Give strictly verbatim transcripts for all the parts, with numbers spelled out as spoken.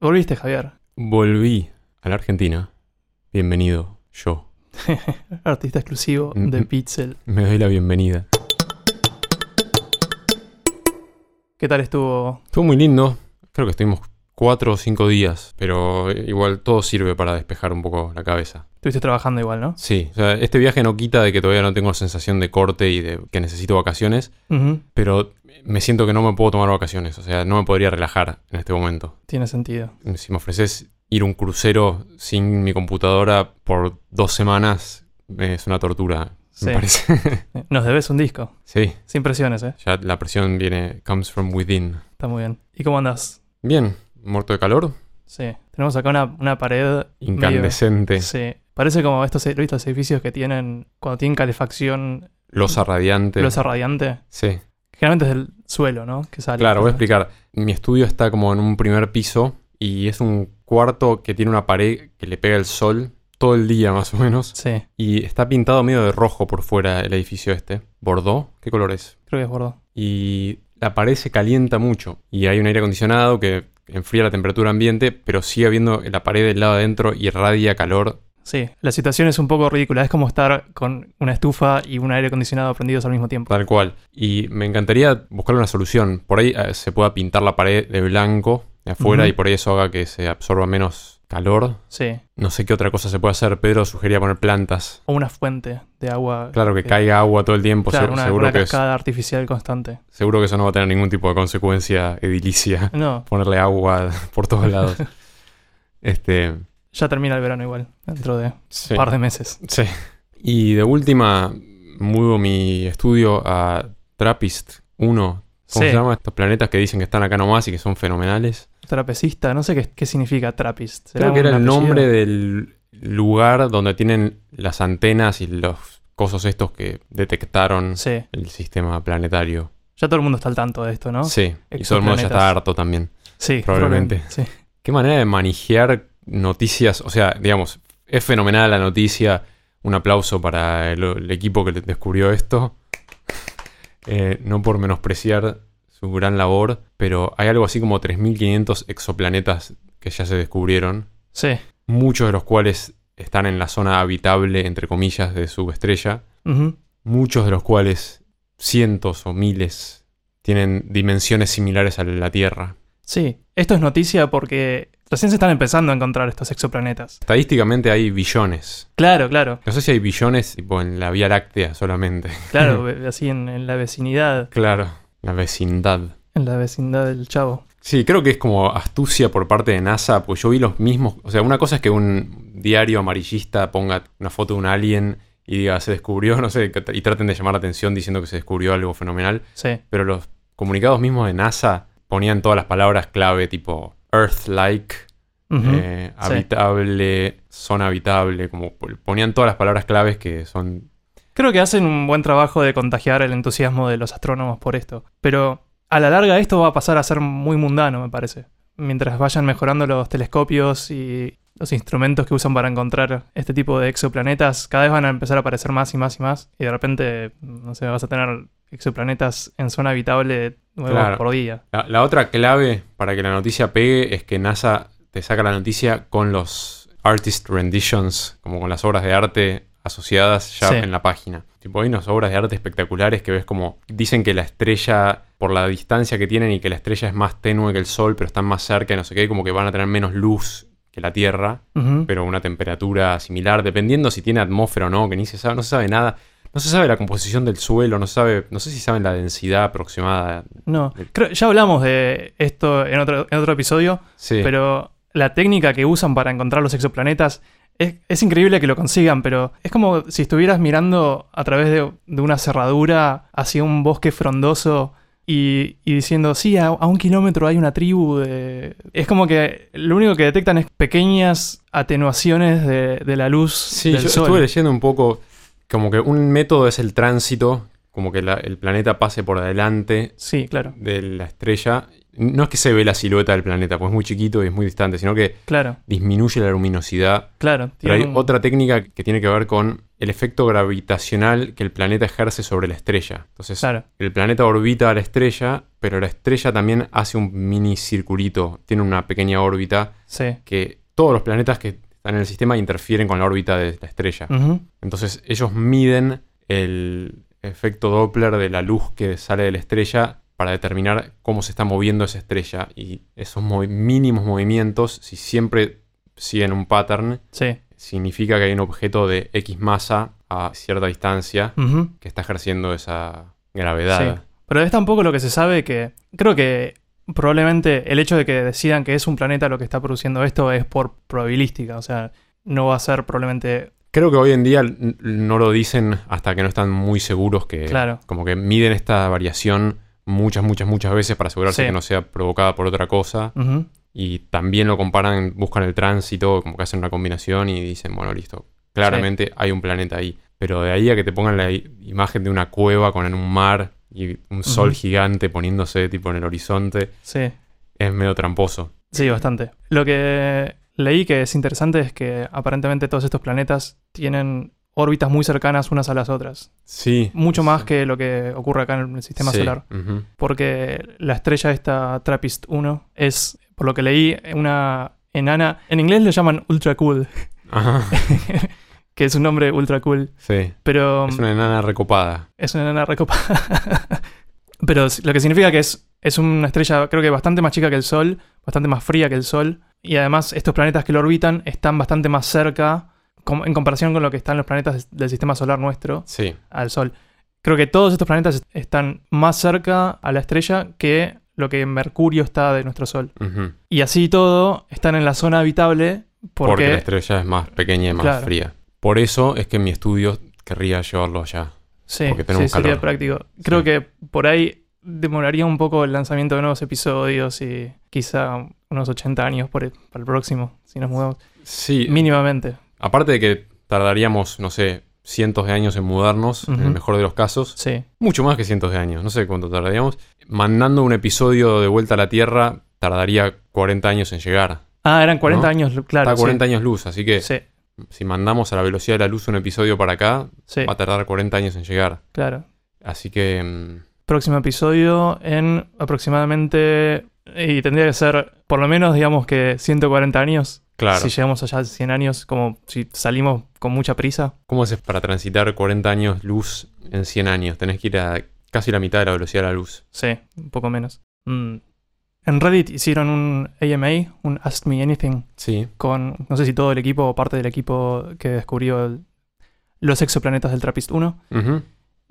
Volviste, Javier. Volví a la Argentina. Bienvenido, yo. Artista exclusivo Mm, de mm. Pixel. Me doy la bienvenida. ¿Qué tal estuvo? Estuvo muy lindo. Creo que estuvimos cuatro o cinco días, pero igual todo sirve para despejar un poco la cabeza. Estuviste trabajando igual, ¿no? Sí, o sea, este viaje no quita de que todavía no tengo sensación de corte y de que necesito vacaciones, Ujú. pero me siento que no me puedo tomar vacaciones. O sea, no me podría relajar en este momento. Tiene sentido. Si me ofreces ir a un crucero sin mi computadora por dos semanas, es una tortura, Sí. me parece. Nos debes un disco. Sí, Sin presiones, ¿eh? ya la presión viene, comes from within. Está muy bien. ¿Y cómo andás? Bien, muerto de calor, Sí. Tenemos acá una, una pared... incandescente, medio- Sí. Parece como estos, estos edificios que tienen... Cuando tienen calefacción... losa radiante. Losa radiante. Sí, Generalmente es del suelo, ¿no? Que sale. claro, voy a Entonces- explicar. Mi estudio está como en un primer piso y es un cuarto que tiene una pared que le pega el sol todo el día más o menos. Sí. Y está pintado medio de rojo por fuera el edificio este. ¿Bordeaux? ¿Qué color es? Creo que es gordo. Y la pared se calienta mucho. Y hay un aire acondicionado que enfría la temperatura ambiente, pero sigue habiendo la pared del lado adentro y irradia calor. Sí. La situación es un poco ridícula. Es como estar con una estufa y un aire acondicionado prendidos al mismo tiempo. Tal cual. Y me encantaría buscar una solución. Por ahí eh, se pueda pintar la pared de blanco de afuera Ujú. y por ahí eso haga que se absorba menos calor. Sí. No sé qué otra cosa se puede hacer. Pedro sugería poner plantas. O una fuente de agua. Claro, que eh, caiga agua todo el tiempo. Claro, Se- una, seguro, una que es- cascada artificial constante. seguro que eso no va a tener ningún tipo de consecuencia edilicia. No, Ponerle agua por todos lados. Este... ya termina el verano igual, dentro de sí. un par de meses. Sí. Y de última, muevo mi estudio a TRAPPIST uno. ¿Cómo Sí. se llama? Estos planetas que dicen que están acá nomás y que son fenomenales. Trapecista, no sé qué, qué significa Trappist. ¿Será Creo que era un el apellido? nombre del lugar donde tienen las antenas y los cosos estos que detectaron Sí, el sistema planetario. ya todo el mundo está al tanto de esto, ¿no? Sí, y todo el mundo ya está Exoplanetas. harto también. Sí, probablemente. Sí. Qué manera de manejar noticias. O sea, digamos, es fenomenal la noticia. Un aplauso para el, el equipo que descubrió esto. Eh, no por menospreciar su gran labor, pero hay algo así como tres mil quinientos exoplanetas que ya se descubrieron. Sí. Muchos de los cuales están en la zona habitable, entre comillas, de su estrella. Ujú. Muchos de los cuales, cientos o miles, tienen dimensiones similares a la Tierra. Sí, esto es noticia porque recién se están empezando a encontrar estos exoplanetas. Estadísticamente hay billones. Claro, claro. No sé si hay billones tipo en la Vía Láctea solamente. Claro, ve- así en, en la vecinidad, Claro, la vecindad. en la vecindad del Chavo. Sí, creo que es como astucia por parte de NASA, pues yo vi los mismos... O sea, una cosa es que un diario amarillista ponga una foto de un alien y diga, se descubrió, no sé, que- y traten de llamar la atención diciendo que se descubrió algo fenomenal. Sí, Pero los comunicados mismos de NASA ponían todas las palabras clave tipo Earth-like, Ujú. eh, Sí. habitable, zona habitable, como ponían todas las palabras claves que son... Creo que hacen un buen trabajo de contagiar el entusiasmo de los astrónomos por esto. Pero a la larga esto va a pasar a ser muy mundano, me parece. Mientras vayan mejorando los telescopios y los instrumentos que usan para encontrar este tipo de exoplanetas, cada vez van a empezar a aparecer más y más y más. Y de repente, no sé, vas a tener exoplanetas en zona habitable nuevos Claro. por día. La, la otra clave para que la noticia pegue es que NASA te saca la noticia con los artist renditions, como con las obras de arte asociadas ya Sí. en la página. Tipo, hay unas obras de arte espectaculares que ves como... Dicen que la estrella, por la distancia que tienen y que la estrella es más tenue que el Sol, pero están más cerca y no sé qué, como que van a tener menos luz que la Tierra, Ujú. pero una temperatura similar, dependiendo si tiene atmósfera o no, que ni se sabe, no se sabe nada. No se sabe la composición del suelo, no se sabe, no sé si saben la densidad aproximada. No, creo- ya hablamos de esto en otro, en otro episodio, Sí. pero la técnica que usan para encontrar los exoplanetas es, es increíble que lo consigan, pero es como si estuvieras mirando a través de, de una cerradura hacia un bosque frondoso y, y diciendo, sí, a, a un kilómetro hay una tribu de... Es como que lo único que detectan es pequeñas atenuaciones de, de la luz Sí, del yo sol. estuve leyendo un poco, como que un método es el tránsito, como que la- el planeta pase por adelante Sí, claro, de la estrella. No es que se ve la silueta del planeta, pues es muy chiquito y es muy distante, sino que claro, disminuye la luminosidad. claro. Pero hay tienen un- otra técnica que tiene que ver con el efecto gravitacional que el planeta ejerce sobre la estrella. Entonces, Claro. el planeta orbita a la estrella, pero la estrella también hace un mini circulito. Tiene una pequeña órbita Sí. que todos los planetas que están en el sistema interfieren con la órbita de la estrella. Ujú. Entonces, ellos miden el efecto Doppler de la luz que sale de la estrella para determinar cómo se está moviendo esa estrella. Y esos movi- mínimos movimientos, si siempre siguen un pattern, Sí. significa que hay un objeto de X masa a cierta distancia Ujú. que está ejerciendo esa gravedad. Sí. Pero es tampoco lo que se sabe que... Creo que probablemente el hecho de que decidan que es un planeta lo que está produciendo esto es por probabilística. O sea, no va a ser probablemente... Creo que hoy en día n- no lo dicen hasta que no están muy seguros que... Claro. Como que miden esta variación muchas, muchas, muchas veces para asegurarse Sí. que no sea provocada por otra cosa. Ujú. Y también lo comparan, buscan el tránsito, como que hacen una combinación y dicen, bueno, listo, claramente hay un planeta ahí. Pero de ahí a que te pongan la i- imagen de una cueva con un mar y un sol Ujú. gigante poniéndose tipo en el horizonte, Sí. es medio tramposo. Sí, bastante. Lo que leí que es interesante es que aparentemente todos estos planetas tienen órbitas muy cercanas unas a las otras. Sí. Mucho más sí. que lo que ocurre acá en el sistema Sí, solar. ujú. Porque la estrella esta TRAPPIST uno es, por lo que leí, una enana... En inglés le llaman ultra cool, Ajá, que es un nombre ultra cool. sí. Pero Es una enana recopada. es una enana recopada. Pero s- lo que significa que es, es una estrella, creo que bastante más chica que el Sol, bastante más fría que el Sol. Y además estos planetas que lo orbitan están bastante más cerca, com- en comparación con lo que están los planetas del sistema solar nuestro, Sí. al Sol. Creo que todos estos planetas est- están más cerca a la estrella que lo que Mercurio está de nuestro Sol. Ujú. Y así todo están en la zona habitable porque... Porque la estrella es más pequeña y más Claro. fría. Por eso es que mi estudio querría llevarlo allá. Sí, porque sí, tenemos sería calor. práctico. Creo Sí. que por ahí demoraría un poco el lanzamiento de nuevos episodios y quizá unos ochenta años por el- para el próximo, si nos mudamos. Sí. Mínimamente. Aparte de que tardaríamos, no sé, cientos de años en mudarnos, en el Ujú. mejor de los casos. Sí, Mucho más que cientos de años, no sé cuánto tardaríamos. Mandando un episodio de vuelta a la Tierra tardaría cuarenta años en llegar. ah, eran cuarenta ¿No? años, claro. Está a cuarenta sí. años luz, así que Sí, si mandamos a la velocidad de la luz un episodio para acá, sí, va a tardar cuarenta años en llegar. claro. Así que... mm, Próximo episodio en aproximadamente... Y tendría que ser por lo menos, digamos que ciento cuarenta años. claro. Si llegamos allá a cien años, como si salimos con mucha prisa. ¿Cómo haces para transitar cuarenta años luz en cien años? Tenés que ir a casi la mitad de la velocidad de la luz. Sí, un poco menos. Mm. En Reddit hicieron un A M A, un Ask Me Anything, Sí. con no sé si todo el equipo o parte del equipo que descubrió el- los exoplanetas del TRAPPIST uno. Ujú.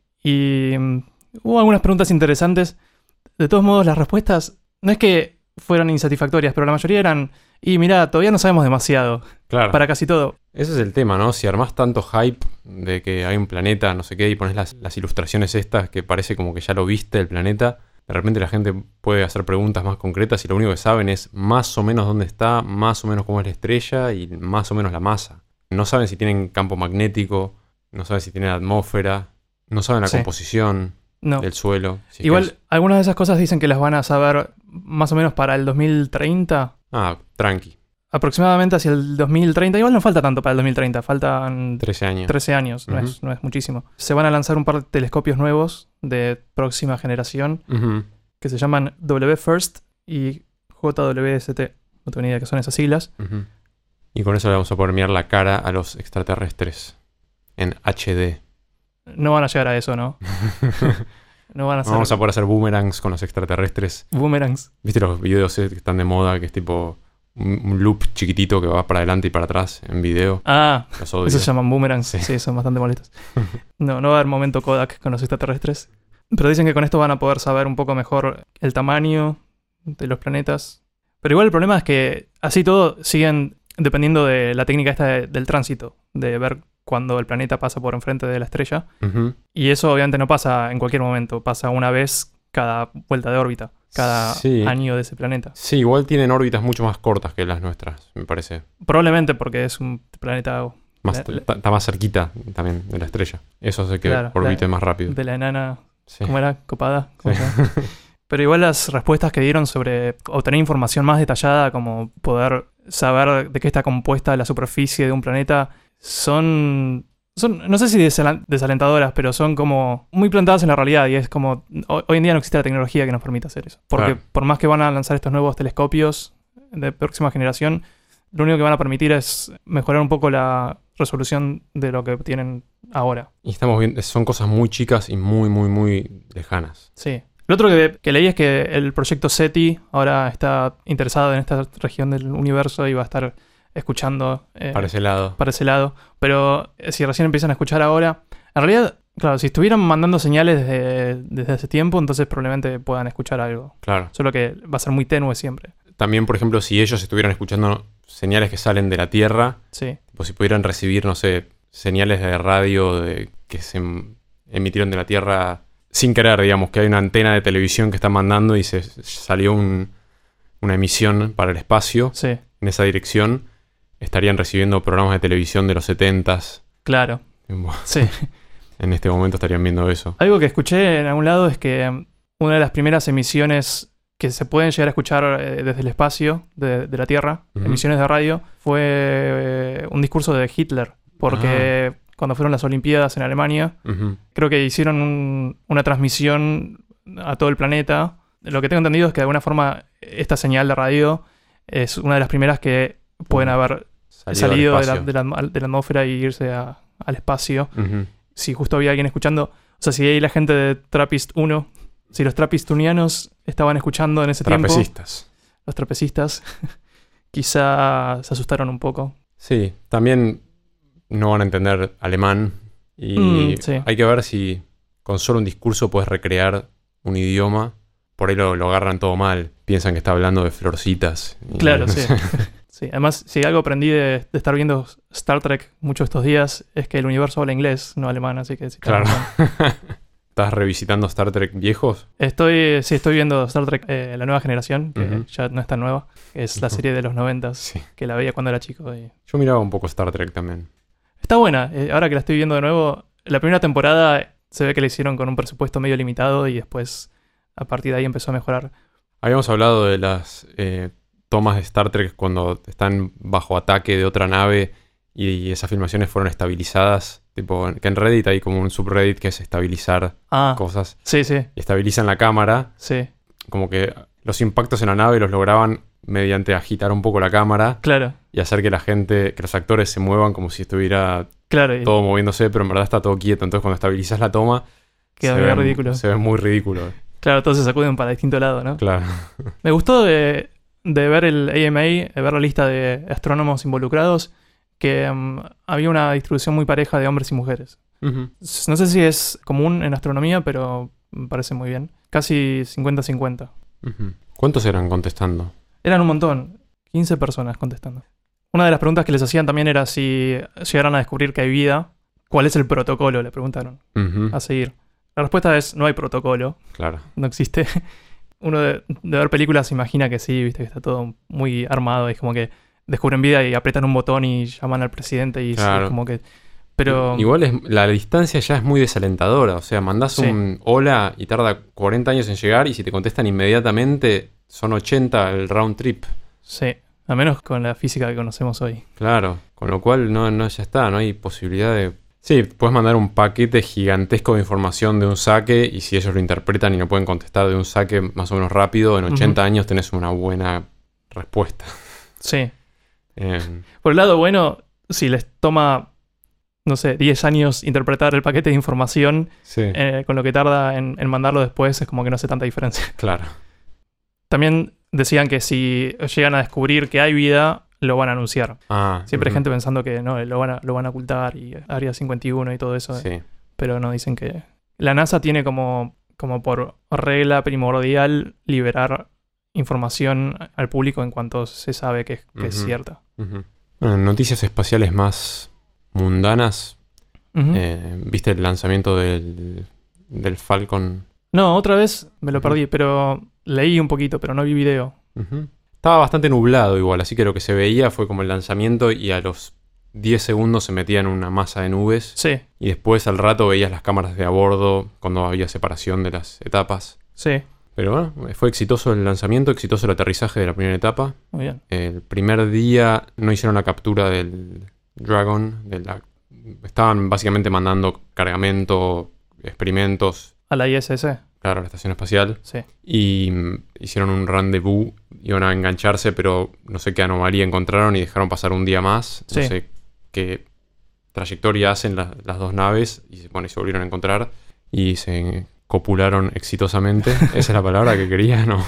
Y mm, hubo algunas preguntas interesantes. De todos modos, las respuestas no es que fueran insatisfactorias, pero la mayoría eran, y mira, todavía no sabemos demasiado, Claro. para casi todo. Ese es el tema, ¿no? Si armás tanto hype de que hay un planeta, no sé qué, y pones las, las ilustraciones estas que parece como que ya lo viste el planeta, de repente la gente puede hacer preguntas más concretas y lo único que saben es más o menos dónde está, más o menos cómo es la estrella y más o menos la masa. No saben si tienen campo magnético, no saben si tienen atmósfera, no saben la Sí. composición No. del suelo. Si es Igual, que es- algunas de esas cosas dicen que las van a saber más o menos para el dos mil treinta. Ah, tranqui, Aproximadamente hacia el dos mil treinta. Igual no falta tanto para el dos mil treinta, faltan trece años. trece años, no, Ujú. es, no es muchísimo. Se van a lanzar un par de telescopios nuevos de próxima generación Ujú. que se llaman W FIRST y J W S T. No tengo ni idea qué son esas siglas. Ujú. Y con eso le vamos a poder mirar la cara a los extraterrestres en H D. No van a llegar a eso, ¿no? No van a ser Vamos a poder hacer boomerangs con los extraterrestres. boomerangs. ¿Viste los videos eh, que están de moda? Que es tipo un, un loop chiquitito que va para adelante y para atrás en video. Ah, Los odio. esos se llaman boomerangs. Sí. Sí, son bastante molestos. No, no va a haber momento Kodak con los extraterrestres. Pero dicen que con esto van a poder saber un poco mejor el tamaño de los planetas. Pero igual el problema es que así todo siguen dependiendo de la técnica esta de- del tránsito, de ver cuando el planeta pasa por enfrente de la estrella. Ujú. Y eso obviamente no pasa en cualquier momento, pasa una vez cada vuelta de órbita, cada Sí. año de ese planeta. Sí, igual tienen órbitas mucho más cortas que las nuestras, me parece. Probablemente porque es un planeta Más, La- la- Está está más cerquita también de la estrella. Eso hace que Claro, orbite la- más rápido. de la enana, Sí. ¿cómo era? Copada. ¿Cómo Sí. se llama? Pero igual las respuestas que dieron sobre obtener información más detallada, como poder saber de qué está compuesta la superficie de un planeta, son son, no sé si desal- desalentadoras, pero son como muy plantadas en la realidad y es como, ho- hoy en día no existe la tecnología que nos permita hacer eso. Porque Claro. por más que van a lanzar estos nuevos telescopios de próxima generación, lo único que van a permitir es mejorar un poco la resolución de lo que tienen ahora. Y estamos viendo, son cosas muy chicas y muy, muy, muy lejanas. Sí. Lo otro que, que leí es que el proyecto SETI ahora está interesado en esta región del universo y va a estar escuchando eh, Para ese lado. para ese lado. Pero eh, si recién empiezan a escuchar ahora, en realidad, claro, si estuvieran mandando señales desde, desde hace tiempo, entonces probablemente puedan escuchar algo. Claro. Solo que va a ser muy tenue siempre. También, por ejemplo, si ellos estuvieran escuchando señales que salen de la Tierra, Sí, o si pudieran recibir, no sé, señales de radio de, que se em- emitieron de la Tierra sin querer, digamos, que hay una antena de televisión que está mandando y se salió un- una emisión para el espacio sí, en esa dirección, estarían recibiendo programas de televisión de los setentas. claro. Sí. En este momento estarían viendo eso. Algo que escuché en algún lado es que mm, una de las primeras emisiones que se pueden llegar a escuchar eh, desde el espacio de, de la Tierra, Ujú. emisiones de radio, fue eh, un discurso de Hitler. Porque cuando fueron las Olimpiadas en Alemania, Ujú. creo que hicieron un- una transmisión a todo el planeta. Lo que tengo entendido es que de alguna forma esta señal de radio es una de las primeras que pueden haber Salido salido al de la, espacio. de la- de la atmósfera y irse a- al espacio. Ujú. Si justo había alguien escuchando, o sea, si hay la gente de Trappist uno, si los trapistunianos estaban escuchando en ese tiempo, Trapecistas. los trapecistas, quizá se asustaron un poco. Sí, también no van a entender alemán y Mm, sí. hay que ver si con solo un discurso puedes recrear un idioma. Por ahí lo, lo agarran todo mal. Piensan que está hablando de florcitas. Y- Claro, sí. Sí, además, si algo aprendí de, de estar viendo Star Trek muchos estos días, es que el universo habla inglés, no alemán, así que... sí, Claro. alemán. ¿Estás revisitando Star Trek viejos? Estoy, sí, estoy viendo Star Trek, eh, la nueva generación, que Ujú. ya no es tan nueva, que es la Ujú. serie de los noventas, Sí. que la veía cuando era chico. Y... Yo miraba un poco Star Trek también. Está buena, eh, ahora que la estoy viendo de nuevo, la primera temporada se ve que la hicieron con un presupuesto medio limitado y después a partir de ahí empezó a mejorar. Habíamos hablado de las eh, tomas de Star Trek cuando están bajo ataque de otra nave y esas filmaciones fueron estabilizadas. Tipo, que en Reddit hay como un subreddit que es estabilizar Ah, cosas. sí, sí, Y estabilizan la cámara. sí, Como que los impactos en la nave los lograban mediante agitar un poco la cámara claro, y hacer que la gente, que los actores se muevan como si estuviera claro, y todo moviéndose, pero en verdad está todo quieto. Entonces cuando estabilizas la toma, queda se medio ve, ridículo. se ve muy ridículo. Claro, todos se sacuden para distinto lado, ¿no? Claro. Me gustó de, de ver el A M A, de ver la lista de astrónomos involucrados, que mm, había una distribución muy pareja de hombres y mujeres. Ujú. No sé si es común en astronomía, pero me parece muy bien. Casi cincuenta cincuenta. Ujú. ¿Cuántos eran contestando? Eran un montón, quince personas contestando. Una de las preguntas que les hacían también era si llegaran a descubrir que hay vida, ¿cuál es el protocolo? Le preguntaron, Ujú. a seguir. La respuesta es, no hay protocolo, Claro. no existe. Uno de, de ver películas se imagina que sí, viste, que está todo muy armado, y es como que descubren vida y apretan un botón y llaman al presidente y Claro. es como que... Pero... Igual es, la distancia ya es muy desalentadora. O sea, mandás Sí. un hola y tarda cuarenta años en llegar y si te contestan inmediatamente son ochenta el round trip. Sí, al menos con la física que conocemos hoy. Claro. Con lo cual no, no ya está, no hay posibilidad de... Sí, puedes mandar un paquete gigantesco de información de un saque y si ellos lo interpretan y no pueden contestar de un saque más o menos rápido, en ochenta Ujú. años tenés una buena respuesta. Sí. Eh, Por el lado bueno, si les toma, no sé, diez años interpretar el paquete de información, sí, eh, con lo que tarda en, en mandarlo después, es como que no hace tanta diferencia. claro. También decían que si llegan a descubrir que hay vida, lo van a anunciar. Ah, Siempre hay ujú. gente pensando que no, lo van a, lo van a ocultar y Área cincuenta y uno y todo eso. Sí. Pero no, dicen que... La NASA tiene como, como por regla primordial liberar información al público en cuanto se sabe que, es- que es Ujú. cierta. Ujú. Bueno, en noticias espaciales más mundanas, Ujú. eh, ¿viste el lanzamiento del, del Falcon? No, otra vez me lo Ujú. perdí, pero leí un poquito, pero no vi video. Ujú. Estaba bastante nublado igual, así que lo que se veía fue como el lanzamiento y a los diez segundos se metía en una masa de nubes Sí, y después al rato veías las cámaras de a bordo cuando había separación de las etapas. sí, Pero bueno, fue exitoso el lanzamiento, exitoso el aterrizaje de la primera etapa. muy bien. El primer día no hicieron la captura del Dragon, de la estaban básicamente mandando cargamento, experimentos, A la I S S. claro, a la estación espacial. Sí. Y mm, hicieron un rendezvous, iban a engancharse, pero no sé qué anomalía encontraron y dejaron pasar un día más. No Sí. sé qué trayectoria hacen la- las dos naves y bueno, y se volvieron a encontrar y se copularon exitosamente. Esa es la palabra que quería, ¿no?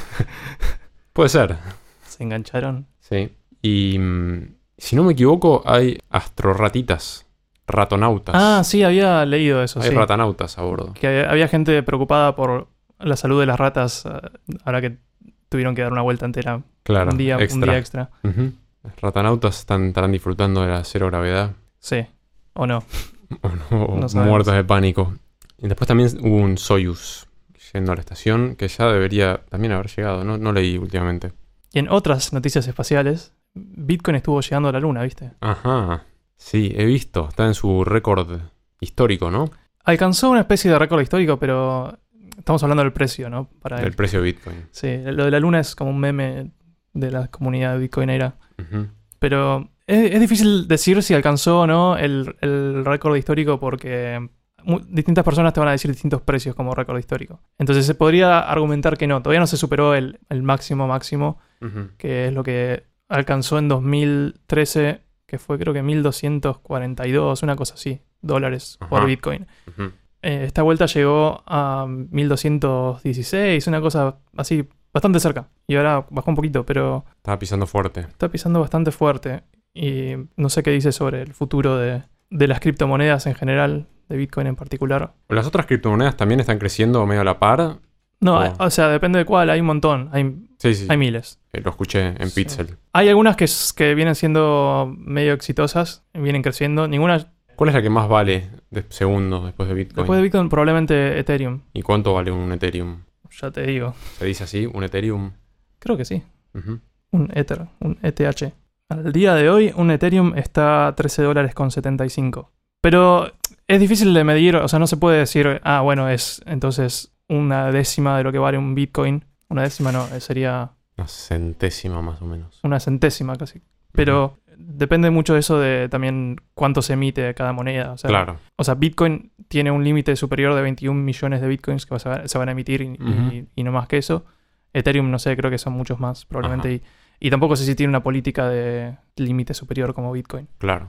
Puede ser, Se engancharon. sí. Y mm, si no me equivoco, hay astrorratitas, ratonautas. Ah, sí, había leído eso, hay sí. ratanautas a bordo. Que había- había gente preocupada por la salud de las ratas, eh, ahora que tuvieron que dar una vuelta entera. Claro, un, día, extra. un día extra. Ujú. Los ratanautas están, estarán disfrutando de la cero gravedad. Sí. ¿O no? O no, No sabemos. muertos de pánico. Y después también hubo un Soyuz yendo a la estación, que ya debería también haber llegado. No, no leí últimamente. Y en otras noticias espaciales, Bitcoin estuvo llegando a la luna, ¿viste? Ajá. Sí, he visto. Está en su récord histórico, ¿no? Alcanzó una especie de récord histórico, pero estamos hablando del precio, ¿no? Para Del él. precio de Bitcoin. Sí, lo de la luna es como un meme de la comunidad bitcoinera. Ujú. Pero es, es difícil decir si alcanzó o no el, el récord histórico porque mu- distintas personas te van a decir distintos precios como récord histórico. Entonces se podría argumentar que no, todavía no se superó el, el máximo máximo, Ujú. que es lo que alcanzó en dos mil trece, que fue creo que mil doscientos cuarenta y dos, una cosa así, dólares por Ajá. Bitcoin. Ujú. Eh, esta vuelta llegó a mil doscientos dieciséis, una cosa así, bastante cerca. Y ahora bajó un poquito, pero Estaba pisando fuerte. está pisando bastante fuerte. Y no sé qué dice sobre el futuro de, de las criptomonedas en general, de Bitcoin en particular. ¿Las otras criptomonedas también están creciendo medio a la par? No, Oh. hay- o sea, depende de cuál, hay un montón, hay, Sí, sí. hay miles. Eh, lo escuché en Sí. Pixel. Hay algunas que, s- que vienen siendo medio exitosas, vienen creciendo. Ninguna, ¿Cuál es la que más vale de segundo después de Bitcoin? después de Bitcoin probablemente Ethereum, ¿Y cuánto vale un Ethereum? ya te digo. ¿Se dice así? ¿Un Ethereum? Creo que sí, Ujú. un Ether, un E T H. Al día de hoy, un Ethereum está a trece dólares con setenta y cinco. Pero es difícil de medir, o sea, no se puede decir, ah, bueno, es entonces una décima de lo que vale un Bitcoin. Una décima no, eh, sería Una centésima más o menos. una centésima casi. Pero depende mucho de eso de también cuánto se emite cada moneda. O sea, Claro. o sea, Bitcoin tiene un límite superior de veintiún millones de Bitcoins que se van- se van a emitir y, y- Ujú. y no más que eso. Ethereum, no sé, creo que son muchos más, probablemente. Ajá. Y, y tampoco sé si tiene una política de límite superior como Bitcoin. Claro.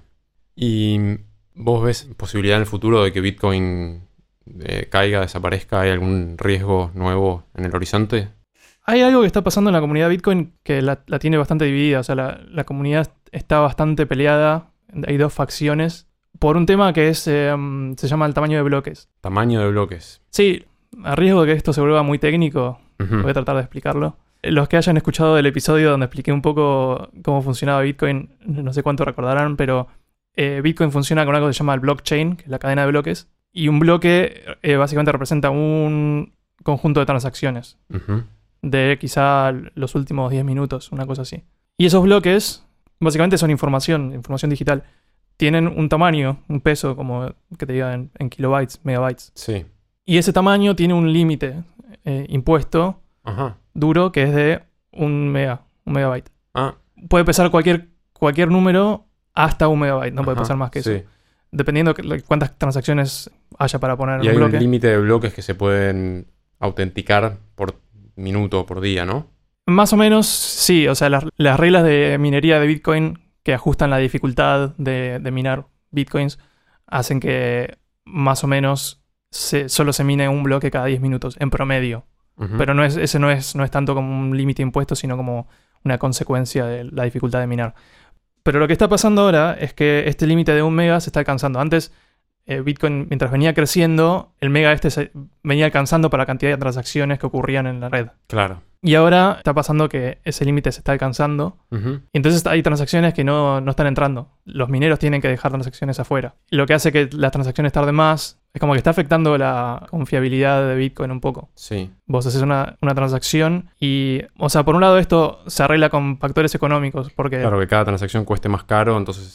¿Y vos ves posibilidad en el futuro de que Bitcoin eh, caiga, desaparezca? ¿Hay algún riesgo nuevo en el horizonte? Hay algo que está pasando en la comunidad Bitcoin que la, la tiene bastante dividida. O sea, la, la comunidad está bastante peleada. Hay dos facciones. Por un tema que es eh, um, se llama el tamaño de bloques. Tamaño de bloques. Sí, a riesgo de que esto se vuelva muy técnico, Ujú. voy a tratar de explicarlo. Los que hayan escuchado el episodio donde expliqué un poco cómo funcionaba Bitcoin, no sé cuánto recordarán, pero eh, Bitcoin funciona con algo que se llama el blockchain, que es la cadena de bloques. Y un bloque eh, básicamente representa un conjunto de transacciones Ujú. de quizá los últimos diez minutos, una cosa así. Y esos bloques básicamente son información, información digital. Tienen un tamaño, un peso, como que te diga en, en kilobytes, megabytes. Sí. Y ese tamaño tiene un límite eh, impuesto Ajá. duro que es de un mega, un megabyte. Ah, Puede pesar cualquier, cualquier número hasta un megabyte, no puede ajá, pesar más que eso. sí. Dependiendo que- cuántas transacciones haya para poner Y en hay un un bloque. límite de bloques que se pueden autenticar por minuto o por día, ¿no? Más o menos, sí. O sea, las, las reglas de minería de Bitcoin que ajustan la dificultad de, de minar Bitcoins hacen que más o menos se, solo se mine un bloque cada diez minutos, en promedio. Ujú. Pero no es, ese no es, no es tanto como un límite impuesto, sino como una consecuencia de la dificultad de minar. Pero lo que está pasando ahora es que este límite de un mega se está alcanzando. Antes, eh, Bitcoin, mientras venía creciendo, el mega este se venía alcanzando para la cantidad de transacciones que ocurrían en la red. Claro. Y ahora está pasando que ese límite se está alcanzando. Ujú. Y entonces hay transacciones que no, no están entrando. Los mineros tienen que dejar transacciones afuera. Lo que hace que las transacciones tarden más. Es como que está afectando la confiabilidad de Bitcoin un poco. Sí. Vos haces una, una transacción y, o sea, por un lado esto se arregla con factores económicos, porque Claro, que cada transacción cueste más caro, entonces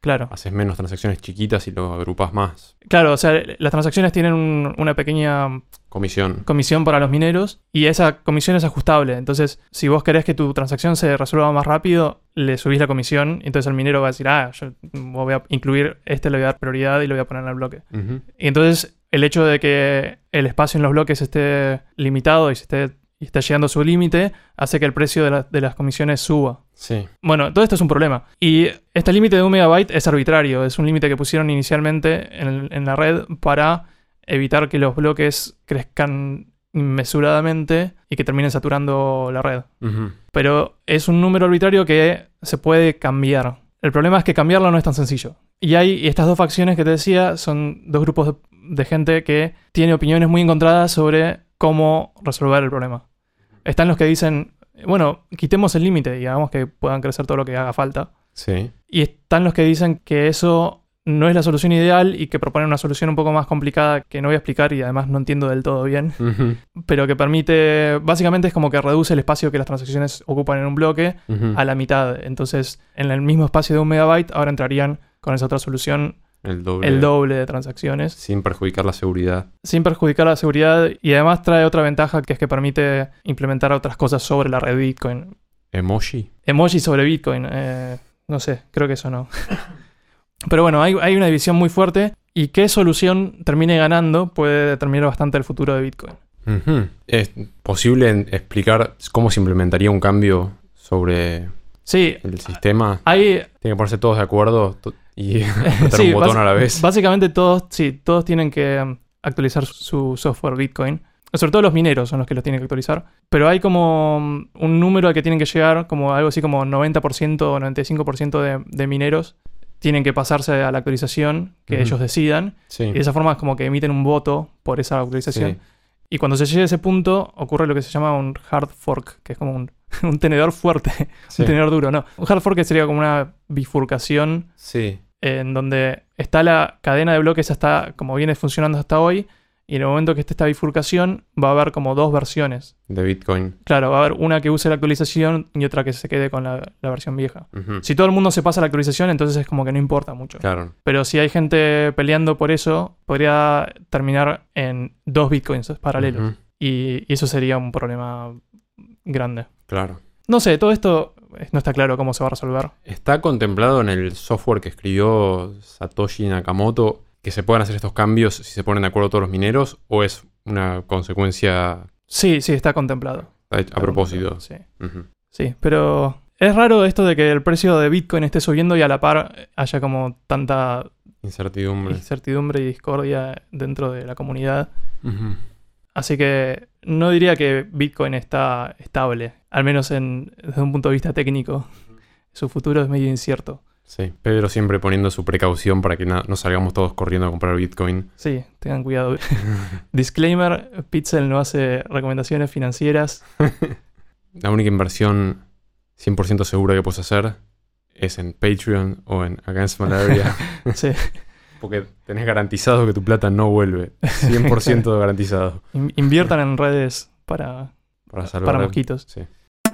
Claro. Haces menos transacciones chiquitas y lo agrupas más. Claro, o sea, las transacciones tienen un- una pequeña Comisión. comisión para los mineros y esa comisión es ajustable. Entonces, si vos querés que tu transacción se resuelva más rápido, le subís la comisión y entonces el minero va a decir, ah, yo voy a incluir este, le voy a dar prioridad y lo voy a poner en el bloque. Ujú. Y entonces, el hecho de que el espacio en los bloques esté limitado y se esté, y esté llegando a su límite hace que el precio de, la- de las comisiones suba. Sí. Bueno, todo esto es un problema. Y este límite de un megabyte es arbitrario. Es un límite que pusieron inicialmente en, en la red para evitar que los bloques crezcan inmesuradamente y que terminen saturando la red. Ujú. Pero es un número arbitrario que se puede cambiar. El problema es que cambiarlo no es tan sencillo. Y hay y estas dos facciones que te decía son dos grupos de, de gente que tiene opiniones muy encontradas sobre cómo resolver el problema. Están los que dicen, bueno, quitemos el límite y hagamos que puedan crecer todo lo que haga falta. Sí. Y están los que dicen que eso no es la solución ideal y que proponen una solución un poco más complicada que no voy a explicar y además no entiendo del todo bien, Ujú. pero que permite, básicamente es como que reduce el espacio que las transacciones ocupan en un bloque Ujú. a la mitad. Entonces, en el mismo espacio de un megabyte, ahora entrarían con esa otra solución El doble. el doble de transacciones, Sin perjudicar la seguridad. sin perjudicar la seguridad y además trae otra ventaja que es que permite implementar otras cosas sobre la red Bitcoin. Emoji. Emoji sobre Bitcoin, eh, no sé, creo que eso no. Pero bueno, hay, hay una división muy fuerte y qué solución termine ganando puede determinar bastante el futuro de Bitcoin. Ujú. ¿Es posible en- explicar cómo se implementaría un cambio sobre Sí, el sistema? hay... Tienen que ponerse todos de acuerdo to- y apretar sí, un botón bas- a la vez. Básicamente todos, sí, todos tienen que um, actualizar su software Bitcoin. Sobre todo los mineros son los que los tienen que actualizar. Pero hay como um, un número al que tienen que llegar, como algo así como noventa por ciento o noventa y cinco por ciento de, de mineros tienen que pasarse a la actualización que Ujú. ellos decidan. Sí. Y de esa forma es como que emiten un voto por esa actualización. Sí. Y cuando se llegue a ese punto, ocurre lo que se llama un hard fork, que es como un, un tenedor fuerte, Sí. un tenedor duro, ¿no? Un hard fork sería como una bifurcación Sí. en donde está la cadena de bloques hasta como viene funcionando hasta hoy, y en el momento que esté esta bifurcación va a haber como dos versiones. De Bitcoin. Claro, va a haber una que use la actualización y otra que se quede con la, la versión vieja. Ujú. Si todo el mundo se pasa a la actualización, entonces es como que no importa mucho. Claro. Pero si hay gente peleando por eso, podría terminar en dos bitcoins paralelos. Ujú. Y, y eso sería un problema grande. Claro. No sé, todo esto eh, no está claro cómo se va a resolver. ¿Está contemplado en el software que escribió Satoshi Nakamoto que se puedan hacer estos cambios si se ponen de acuerdo todos los mineros? ¿O es una consecuencia Sí, sí, está contemplado. a, a Está propósito? contemplado, Sí. Ujú. Sí, pero es raro esto de que el precio de Bitcoin esté subiendo y a la par haya como tanta Incertidumbre. incertidumbre y discordia dentro de la comunidad. Ujú. Así que no diría que Bitcoin está estable, al menos en, desde un punto de vista técnico. Su futuro es medio incierto. Sí. Pedro siempre poniendo su precaución para que na- no salgamos todos corriendo a comprar Bitcoin. Sí, tengan cuidado. Disclaimer, Pixel no hace recomendaciones financieras. La única inversión cien por ciento segura que puedes hacer es en Patreon o en Against Malaria. Sí. Porque tenés garantizado que tu plata no vuelve. cien por ciento garantizado. In- inviertan en redes para, Para salvar. para mosquitos. Sí.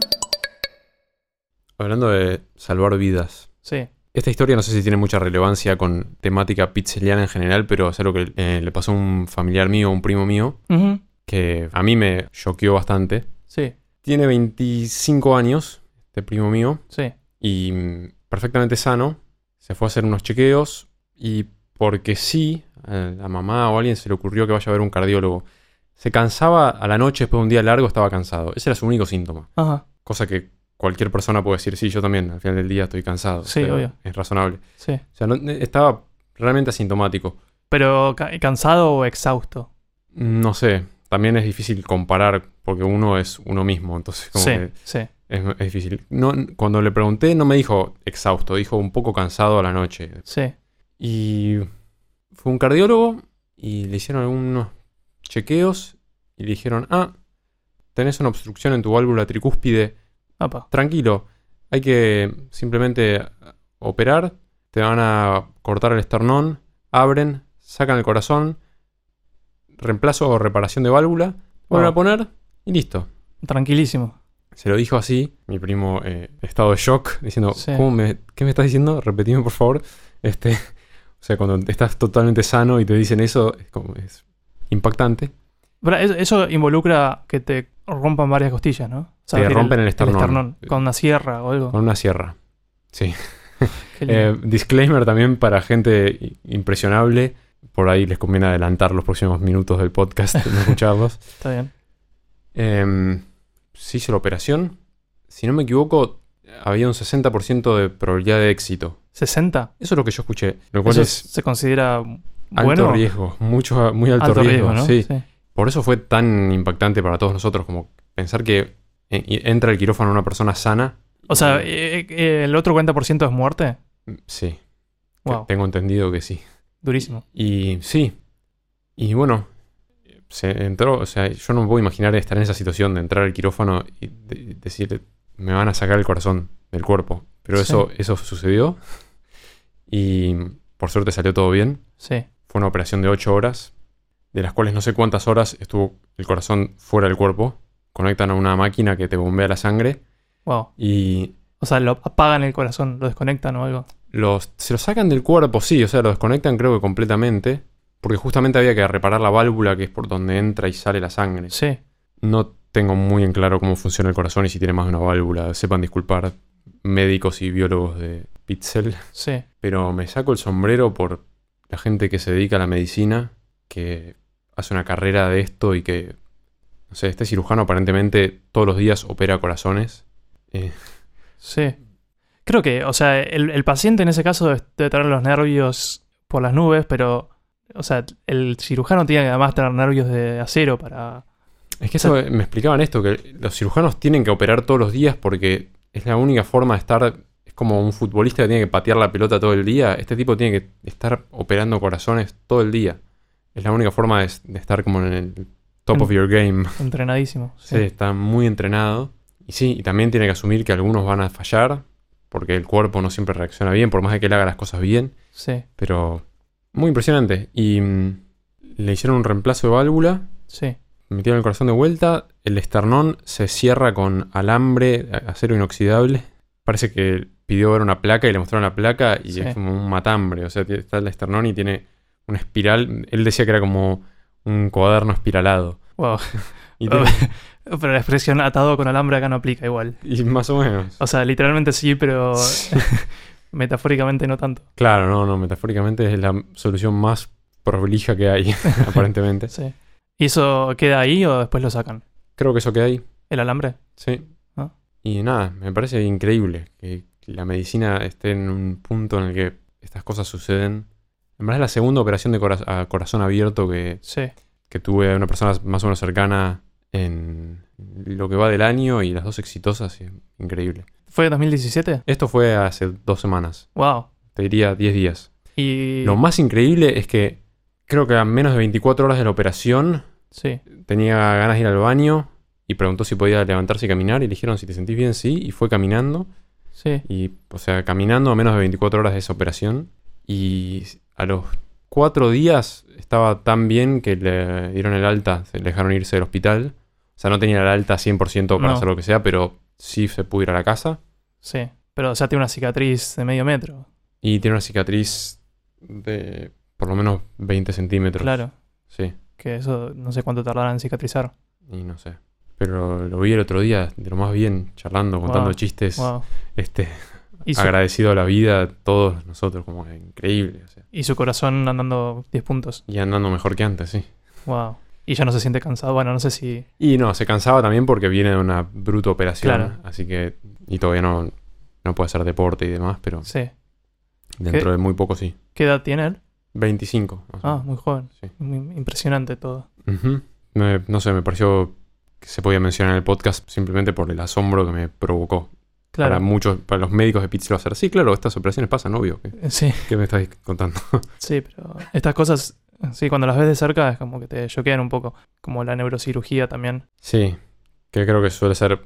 Hablando de salvar vidas. Sí. Esta historia no sé si tiene mucha relevancia con temática pixeliana en general, pero es algo que eh, le pasó a un familiar mío, un primo mío, Ujú. que a mí me choqueó bastante. Sí, Tiene veinticinco años, este primo mío, sí. y mm, perfectamente sano. Se fue a hacer unos chequeos y porque sí, a la mamá o a alguien se le ocurrió que vaya a ver un cardiólogo. Se cansaba a la noche después de un día largo, estaba cansado. Ese era su único síntoma. Ajá. Cosa que cualquier persona puede decir, sí, yo también, al final del día estoy cansado. Sí, pero obvio. Es razonable. Sí. O sea, no- estaba realmente asintomático. Pero ca- cansado o exhausto. No sé, también es difícil comparar porque uno es uno mismo, entonces como Sí, que sí. es, es difícil. No, cuando le pregunté no me dijo exhausto, dijo un poco cansado a la noche. Sí. Y fue un cardiólogo y le hicieron algunos chequeos y le dijeron, ah, tenés una obstrucción en tu válvula tricúspide, Apa. tranquilo, hay que simplemente operar, te van a cortar el esternón, abren, sacan el corazón, reemplazo o reparación de válvula, vuelven Wow. a poner y listo. Tranquilísimo. Se lo dijo así, mi primo eh, estado de shock, diciendo, Sí. ¿Cómo me, ¿qué me estás diciendo? Repetime, por favor. Este, o sea, cuando estás totalmente sano y te dicen eso, es como es impactante. Pero eso, eso involucra que te rompan varias costillas, ¿no? O sea, Te abrir rompen el esternón. con una sierra o algo. Con una sierra. Sí. Qué lindo. Eh, disclaimer también para gente i- impresionable. Por ahí les conviene adelantar los próximos minutos del podcast, no escucharlos. Está bien. Eh, se hizo la operación. Si no me equivoco, había un sesenta por ciento de probabilidad de éxito. ¿sesenta? Eso es lo que yo escuché. Lo cual ¿Eso es se considera alto bueno? riesgo. Mucho, muy alto, Alto riesgo. riesgo, ¿no? Sí. Por eso fue tan impactante para todos nosotros. Como pensar que eh, y- entra al quirófano una persona sana. O sea, y- eh, eh, ¿el otro cuarenta por ciento es muerte? Sí. Wow, Tengo entendido que sí. durísimo. Y sí. Y bueno, se entró, o sea, yo no me puedo imaginar estar en esa situación de entrar al quirófano y de- decir, me van a sacar el corazón del cuerpo. Pero Sí. eso, eso sucedió. Y por suerte salió todo bien. Sí. Fue una operación de ocho horas, de las cuales no sé cuántas horas estuvo el corazón fuera del cuerpo. Conectan a una máquina que te bombea la sangre Wow. y O sea, lo apagan el corazón, lo desconectan o algo. los, se lo sacan del cuerpo, sí, o sea, lo desconectan creo que completamente, porque justamente había que reparar la válvula que es por donde entra y sale la sangre. Sí. No tengo muy en claro cómo funciona el corazón y si tiene más de una válvula. Sepan disculpar, médicos y biólogos de Pitzel, Sí. pero me saco el sombrero por la gente que se dedica a la medicina, que hace una carrera de esto y que, no sé, este cirujano aparentemente todos los días opera corazones. Eh, Sí. Creo que, o sea, el, el paciente en ese caso debe debe tener los nervios por las nubes, pero, o sea, el cirujano tiene que además tener nervios de acero para... es que eso eh, me explicaban esto, que los cirujanos tienen que operar todos los días porque es la única forma de estar. Es como un futbolista que tiene que patear la pelota todo el día. Este tipo tiene que estar operando corazones todo el día. Es la única forma de, de estar como en el top En- of your game. Entrenadísimo. Sí, Sí. está muy entrenado. Y sí, y también tiene que asumir que algunos van a fallar, porque el cuerpo no siempre reacciona bien, por más de que él haga las cosas bien. Sí. Pero muy impresionante. Y mm, le hicieron un reemplazo de válvula, Sí. metieron el corazón de vuelta, el esternón se cierra con alambre, a- acero inoxidable. Parece que pidió ver una placa y le mostraron la placa y Sí. es como un matambre. O sea, tiene- está el esternón y tiene una espiral. Él decía que era como un cuaderno espiralado. Wow. Y, tiene- Pero la expresión atado con alambre acá no aplica igual. y más o menos. O sea, literalmente sí, pero metafóricamente no tanto. Claro, no, no, metafóricamente es la solución más prolija que hay, aparentemente. Sí. ¿Y eso queda ahí o después lo sacan? Creo que eso que hay, ¿El alambre? sí. Ah. Y nada, me parece increíble que la medicina esté en un punto en el que estas cosas suceden. En verdad es la segunda operación de cora- a corazón abierto que, Sí. que tuve a una persona más o menos cercana en lo que va del año y las dos exitosas, y es increíble. ¿Fue dos mil diecisiete? Esto fue hace dos semanas, Wow. te diría diez días. Y... Lo más increíble es que creo que a menos de veinticuatro horas de la operación Sí. tenía ganas de ir al baño y preguntó si podía levantarse y caminar y le dijeron si te sentís bien, sí, y fue caminando. Sí. Y, o sea, caminando a menos de veinticuatro horas de esa operación. Y a los cuatro días estaba tan bien que le dieron el alta, se le dejaron irse del hospital. O sea, no tenía el alta cien por ciento para No. hacer lo que sea, pero sí se pudo ir a la casa. Sí. Pero, o sea, tiene una cicatriz de medio metro. Y tiene una cicatriz de por lo menos veinte centímetros. Claro. Sí, Que eso no sé cuánto tardará en cicatrizar. y no sé. Pero lo vi el otro día, de lo más bien, charlando, contando Wow. chistes. Wow. Este, Y su, agradecido a la vida, todos nosotros, como que increíble. O sea, y su corazón andando diez puntos. y andando mejor que antes, sí. Wow. Y ya no se siente cansado. Bueno, no sé si... Y no, se cansaba también porque viene de una bruta operación. Claro. Así que, y todavía no, no puede hacer deporte y demás, pero Sí. dentro ¿Qué? de muy poco sí. ¿Qué edad tiene él? veinticinco. Más o Ah, menos. muy joven. Sí. Muy impresionante todo. Ujú. Me- no sé, me pareció que se podía mencionar en el podcast simplemente por el asombro que me provocó. Claro. Para muchos, para los médicos de Pitzel va a ser, sí, claro, estas operaciones pasan, obvio. ¿Qué, Sí, qué me estás contando? sí, pero estas cosas, sí, cuando las ves de cerca es como que te choquean un poco. Como la neurocirugía también. Sí, que creo que suele ser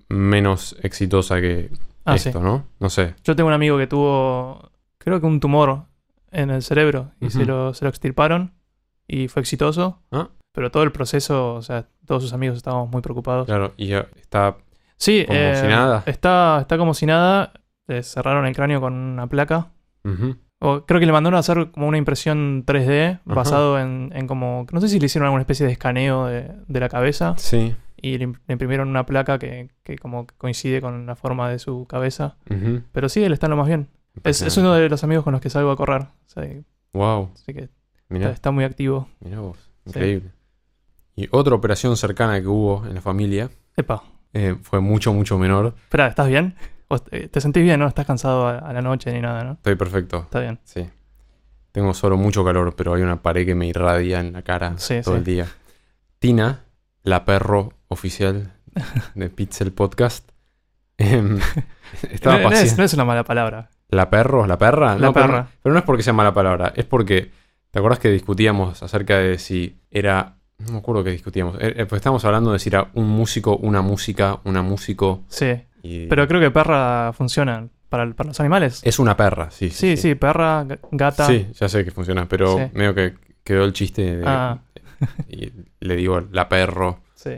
menos exitosa que Ah, esto, sí. ¿no? No sé. Yo tengo un amigo que tuvo, creo que un tumor en el cerebro y se, Ujú. lo, se lo extirparon y fue exitoso. Ah. Pero todo el proceso, o sea, todos sus amigos estábamos muy preocupados. Claro, y ya está... Sí, Como eh, si nada. Está, está como si nada. Le cerraron el cráneo con una placa. Ujú. O creo que le mandaron a hacer como una impresión tres D Ajá. basado en, en como... No sé si le hicieron alguna especie de escaneo de, de la cabeza. Sí. Y le, im- le imprimieron una placa que, que como que coincide con la forma de su cabeza. Ujú. Pero sí, él está en lo más bien. Es, es uno de los amigos con los que salgo a correr. O sea, Wow. así que está, Mirá, está muy activo. mirá vos. Sí. Increíble. Y otra operación cercana que hubo en la familia Epa. eh, fue mucho, mucho menor. Espera, ¿estás bien? ¿Vos, eh, ¿Te sentís bien? ¿No estás cansado a, a la noche ni nada, no? Estoy perfecto. Está bien. Sí. Tengo solo mucho calor, pero hay una pared que me irradia en la cara Sí, todo sí. el día. Tina, la perro oficial de Pixel Podcast, em, estaba No, no es, paseando. no es una mala palabra. ¿La perro? ¿La perra? La No, pero perra. no- Pero no es porque sea mala palabra, es porque, ¿te acuerdas que discutíamos acerca de si era... No me acuerdo qué discutíamos. Eh, eh, pues estábamos hablando de si era un músico, una música, una músico. Sí. Y... Pero creo que perra funciona para, para los animales. Es una perra, sí. Sí, sí, perra, g- gata. Sí, ya sé que funciona, pero Sí. medio que quedó el chiste de- Ah. y le digo la perro, Sí.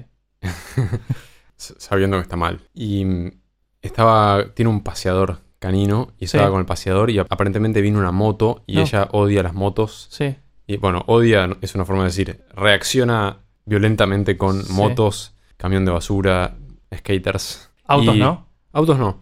s- sabiendo que está mal. Y mm, estaba, tiene un paseador canino y estaba Sí. con el paseador y aparentemente vino una moto y No. ella odia las motos. Sí. Y bueno, odia no- es una forma de decir, reacciona violentamente con Sí. motos, camión de basura, skaters. Autos, Y- ¿no? Autos no.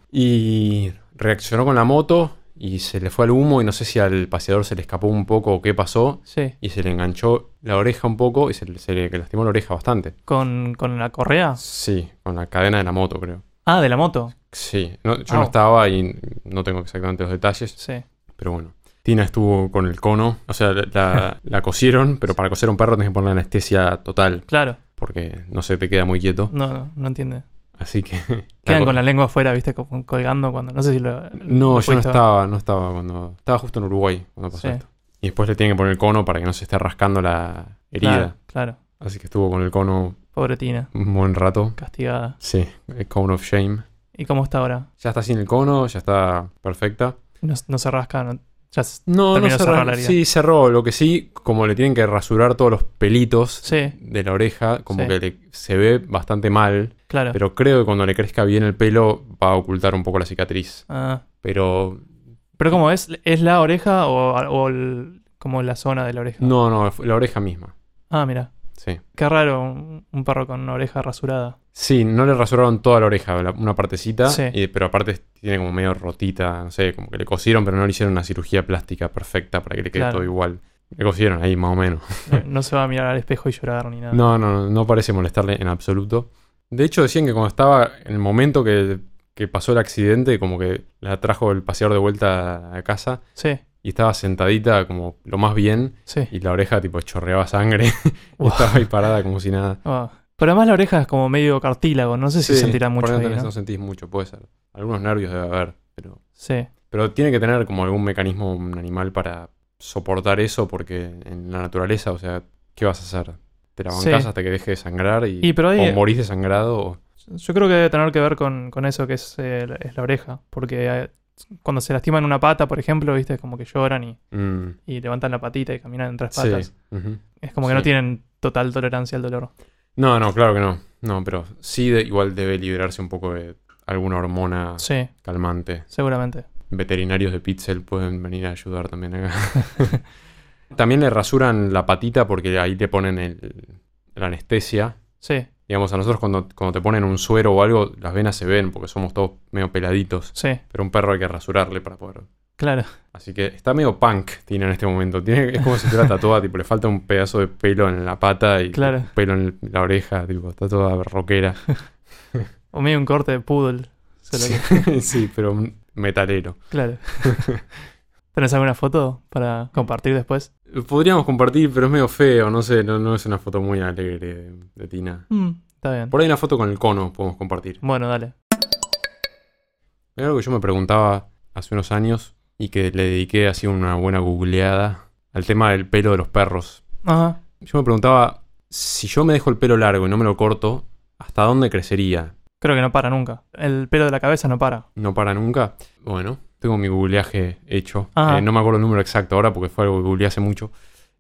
Y reaccionó con la moto y se le fue al humo y no sé si al paseador se le escapó un poco o qué pasó. Sí. Y se le enganchó la oreja un poco y se, le- se le lastimó la oreja bastante. ¿Con, con la correa? Sí, con la cadena de la moto, creo. Ah, de la moto. Sí, no, yo Au. no estaba y no tengo exactamente los detalles, Sí. pero bueno. Tina estuvo con el cono, o sea, la, la- la cosieron, pero para coser a un perro tenés que poner anestesia total, Claro. porque no se te queda muy quieto. No, no, no entiende. Así que... Quedan co- con la lengua afuera, viste, co- colgando cuando... No sé si lo... No, lo yo no fuiste a- estaba, no estaba cuando... Estaba justo en Uruguay cuando pasó Sí. esto. Y después le tienen que poner el cono para que no se esté rascando la herida. Claro, claro. Así que estuvo con el cono Pobre Tina. un buen rato. Castigada. Sí, el cone of shame. ¿Y cómo está ahora? Ya está sin el cono, ya está perfecta. No, no se rasca, no- ya s- No, no terminó de cerró. cerrar la herida. Sí, cerró. Lo que sí, como le tienen que rasurar todos los pelitos Sí, de la oreja, como Sí. que le- se ve bastante mal. claro. Pero creo que cuando le crezca bien el pelo va a ocultar un poco la cicatriz. Ah. Pero ¿Pero cómo es? ¿Es la oreja o, o el- como la zona de la oreja? no, no, fue la oreja misma. Ah, mira. Sí. Qué raro un, un perro con una oreja rasurada. Sí, no le rasuraron toda la oreja, la- una partecita, Sí. y- pero aparte tiene como medio rotita, no sé, como que le cosieron, pero no le hicieron una cirugía plástica perfecta para que le quede Claro. todo igual. Le cosieron ahí más o menos. No, no se va a mirar al espejo y llorar ni nada. No, no, no parece molestarle en absoluto. De hecho, decían que cuando estaba en el momento que, que pasó el accidente, como que la trajo el paseador de vuelta a casa Sí, y estaba sentadita como lo más bien sí. y la oreja tipo chorreaba sangre y Wow. estaba ahí parada como si nada. Ah. Pero además la oreja es como medio cartílago. No sé si Sí, sentirá por mucho ahí ahí, no tenés- ¿no? no sentís mucho, puede ser. Algunos nervios debe haber, pero... Sí, Pero tiene que tener como algún mecanismo un animal para soportar eso, porque en la naturaleza, o sea, ¿qué vas a hacer? ¿Te la bancás Sí. hasta que deje de sangrar y, Y pero ahí- o morís desangrado? O... yo creo que debe tener que ver con, con eso que es, eh, la- es la oreja. Porque eh, cuando se lastiman una pata, por ejemplo, viste, es como que lloran y, Mm, y levantan la patita y caminan en tres sí. patas. Ujú. Es como que Sí. no tienen total tolerancia al dolor. No, no, claro que no. No, pero sí de- igual debe liberarse un poco de alguna hormona Sí, calmante. seguramente. Veterinarios de Pixel pueden venir a ayudar también acá. También le rasuran la patita porque ahí le ponen el, la anestesia. Sí, Digamos, a nosotros cuando, cuando te ponen un suero o algo, las venas se ven porque somos todos medio peladitos. sí, Pero un perro hay que rasurarle para poder... claro. Así que está medio punk, Tina, en este momento. Tiene, es como si estuviera tatuada, tipo, le falta un pedazo de pelo en la pata y Claro. un pelo en la oreja, tipo, está toda rockera. O medio un corte de poodle. Se lo que- Sí, sí, pero un metalero. Claro. ¿Tenés alguna foto para compartir después? Podríamos compartir, pero es medio feo, no sé, no, no es una foto muy alegre de, de Tina. Mm, está bien. Por ahí una foto con el cono podemos compartir. Bueno, dale. Hay algo que yo me preguntaba hace unos años y que le dediqué así una buena googleada al tema del pelo de los perros. Ajá. Yo me preguntaba, si yo me dejo el pelo largo y no me lo corto, ¿hasta dónde crecería? Creo que no para nunca. El pelo de la cabeza no para. ¿No para nunca? Bueno, tengo mi googleaje hecho. Ajá. Eh, no me acuerdo el número exacto ahora porque fue algo que googleé hace mucho.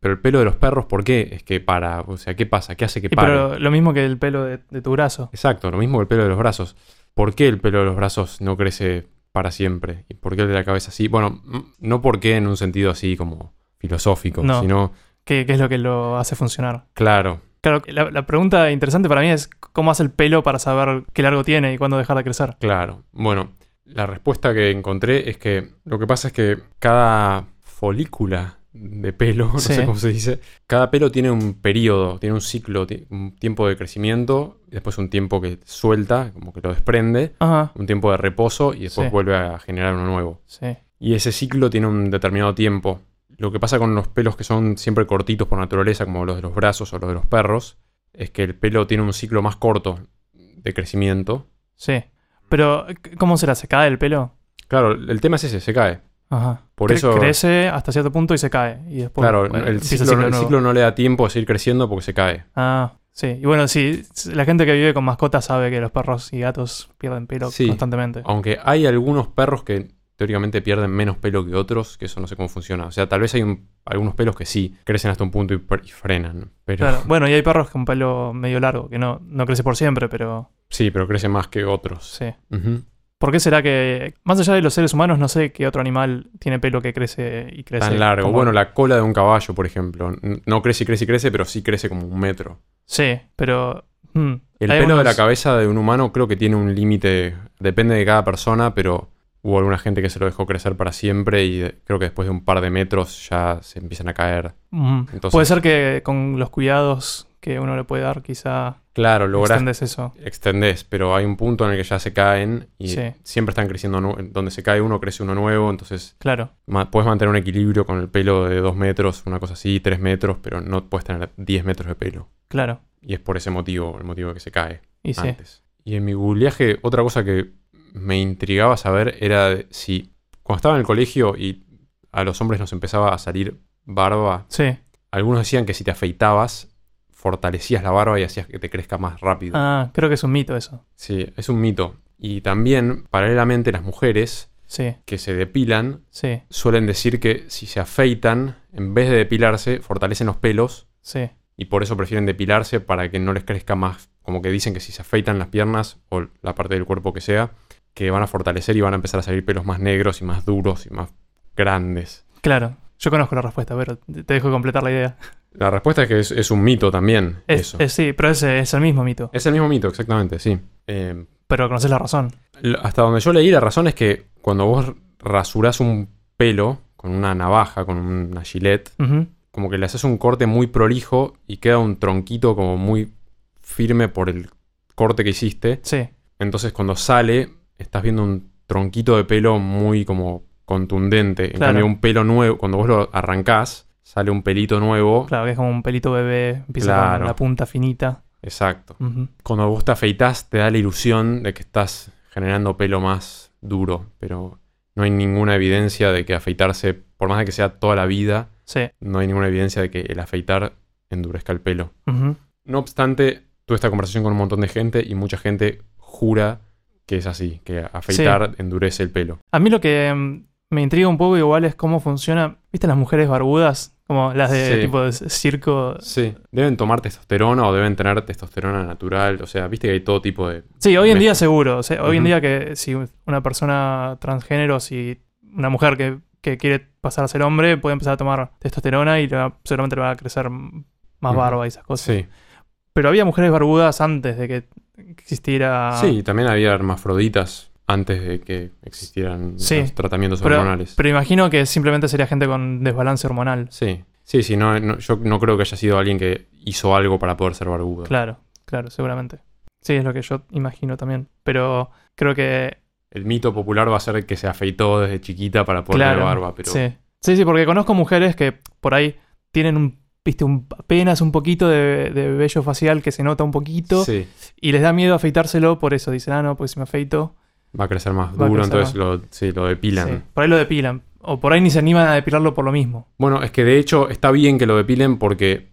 pero el pelo de los perros, ¿por qué? Es que para, o sea, ¿qué pasa? ¿Qué hace que Y pare? pero lo mismo que el pelo de, de tu brazo. Exacto, lo mismo que el pelo de los brazos. ¿Por qué el pelo de los brazos no crece para siempre? ¿Y por qué el de la cabeza sí? Bueno, no por qué en un sentido así como filosófico, No. sino, ¿Qué, qué es lo que lo hace funcionar? claro, Claro, la, la pregunta interesante para mí es cómo hace el pelo para saber qué largo tiene y cuándo dejar de crecer. claro. Bueno, la respuesta que encontré es que lo que pasa es que cada folícula de pelo, no Sí. sé cómo se dice, cada pelo tiene un periodo, tiene un ciclo, ti- un tiempo de crecimiento, y después un tiempo que suelta, como que lo desprende, Ajá, un tiempo de reposo y después Sí. vuelve a generar uno nuevo. sí. Y ese ciclo tiene un determinado tiempo. Lo que pasa con los pelos que son siempre cortitos por naturaleza, como los de los brazos o los de los perros, es que el pelo tiene un ciclo más corto de crecimiento. Sí. Pero, ¿cómo será? ¿Se cae el pelo? Claro, el tema es ese, se cae. Ajá. Por Cre- eso- Crece hasta cierto punto y se cae. Y después Claro, bueno, el, empieza ciclo, el nuevo. ciclo no le da tiempo a seguir creciendo porque se cae. Ah, sí. Y bueno, sí, la gente que vive con mascotas sabe que los perros y gatos pierden pelo Sí. constantemente. Aunque hay algunos perros que teóricamente pierden menos pelo que otros, que eso no sé cómo funciona. O sea, tal vez hay un- algunos pelos que sí crecen hasta un punto y, per- y frenan. Pero Claro. Bueno, y hay perros con pelo medio largo, que no, no crece por siempre, pero sí, pero crecen más que otros. sí. Ujú. ¿Por qué será que, más allá de los seres humanos, no sé qué otro animal tiene pelo que crece y crece? Tan largo. como- Bueno, la cola de un caballo, por ejemplo. N- No crece y crece y crece, pero sí crece como un metro. Sí, pero... hmm, El hay pelo de la algunos- cabeza de un humano creo que tiene un límite, depende de cada persona, pero hubo alguna gente que se lo dejó crecer para siempre y de- creo que después de un par de metros ya se empiezan a caer. Mm, Entonces- Puede ser que con los cuidados que uno le puede dar, quizá Claro, lográs extendes eso. extendés, pero hay un punto en el que ya se caen y Sí. siempre están creciendo, nu- donde se cae uno crece uno nuevo, entonces Claro, ma- puedes mantener un equilibrio con el pelo de dos metros, una cosa así, tres metros, pero no puedes tener diez metros de pelo. claro. Y es por ese motivo, el motivo de que se cae Y sí. antes. Y en mi googleaje, otra cosa que me intrigaba saber era de si cuando estaba en el colegio y a los hombres nos empezaba a salir barba, Sí. algunos decían que si te afeitabas, fortalecías la barba y hacías que te crezca más rápido. Ah, creo que es un mito eso. Sí, es un mito. Y también, paralelamente, las mujeres Sí, que se depilan sí, suelen decir que si se afeitan, en vez de depilarse, fortalecen los pelos sí. y por eso prefieren depilarse para que no les crezca más. Como que dicen que si se afeitan las piernas o la parte del cuerpo que sea, que van a fortalecer y van a empezar a salir pelos más negros y más duros y más grandes. Claro. Yo conozco la respuesta, pero te dejo completar la idea. La respuesta es que es, es un mito también, Es, eso. es- sí, pero ese es el mismo mito. Es el mismo mito, exactamente, sí. Eh, Pero conoces la razón. L- Hasta donde yo leí, la razón es que cuando vos rasurás un pelo con una navaja, con una gilet, Ujú. como que le haces un corte muy prolijo y queda un tronquito como muy firme por el corte que hiciste. Sí, Entonces cuando sale, estás viendo un tronquito de pelo muy como contundente. En Claro. cambio, un pelo nuevo, cuando vos lo arrancás, sale un pelito nuevo. claro, que es como un pelito bebé. Empieza Claro. con la punta finita. Exacto. Ujú. Cuando vos te afeitás, te da la ilusión de que estás generando pelo más duro, pero no hay ninguna evidencia de que afeitarse, por más de que sea toda la vida, Sí. no hay ninguna evidencia de que el afeitar endurezca el pelo. Ujú. No obstante, tuve esta conversación con un montón de gente y mucha gente jura que es así, que afeitar endurece el pelo. A mí lo que mm, me intriga un poco igual es cómo funciona. ¿Viste las mujeres barbudas? Como las de Sí. tipo de circo. Sí, deben tomar testosterona o deben tener testosterona natural, o sea, viste que hay todo tipo de... Sí, hoy en día mezcla. seguro. O sea, hoy en Ujú. día que si una persona transgénero, si una mujer que, que quiere pasar a ser hombre, puede empezar a tomar testosterona y le va- seguramente le va a crecer m- más Ujú. barba y esas cosas. Sí, Pero había mujeres barbudas antes de que existiera... sí, también había hermafroditas antes de que existieran Sí, los tratamientos pero, hormonales. pero imagino que simplemente sería gente con desbalance hormonal. Sí, sí, sí, no, no- yo no creo que haya sido alguien que hizo algo para poder ser barbudo. Claro, claro, seguramente. Sí, es lo que yo imagino también. Pero creo que... El mito popular va a ser que se afeitó desde chiquita para poder tener Claro, barba, pero sí. Sí, sí, porque conozco mujeres que por ahí tienen un, viste, un, apenas un poquito de, de vello facial que se nota un poquito sí, y les da miedo afeitárselo por eso. Dicen, ah, no, pues si me afeito... va a crecer más Va a duro, crecer entonces lo, sí, lo depilan. Sí, por ahí lo depilan. O por ahí ni se animan a depilarlo por lo mismo. Bueno, es que de hecho está bien que lo depilen porque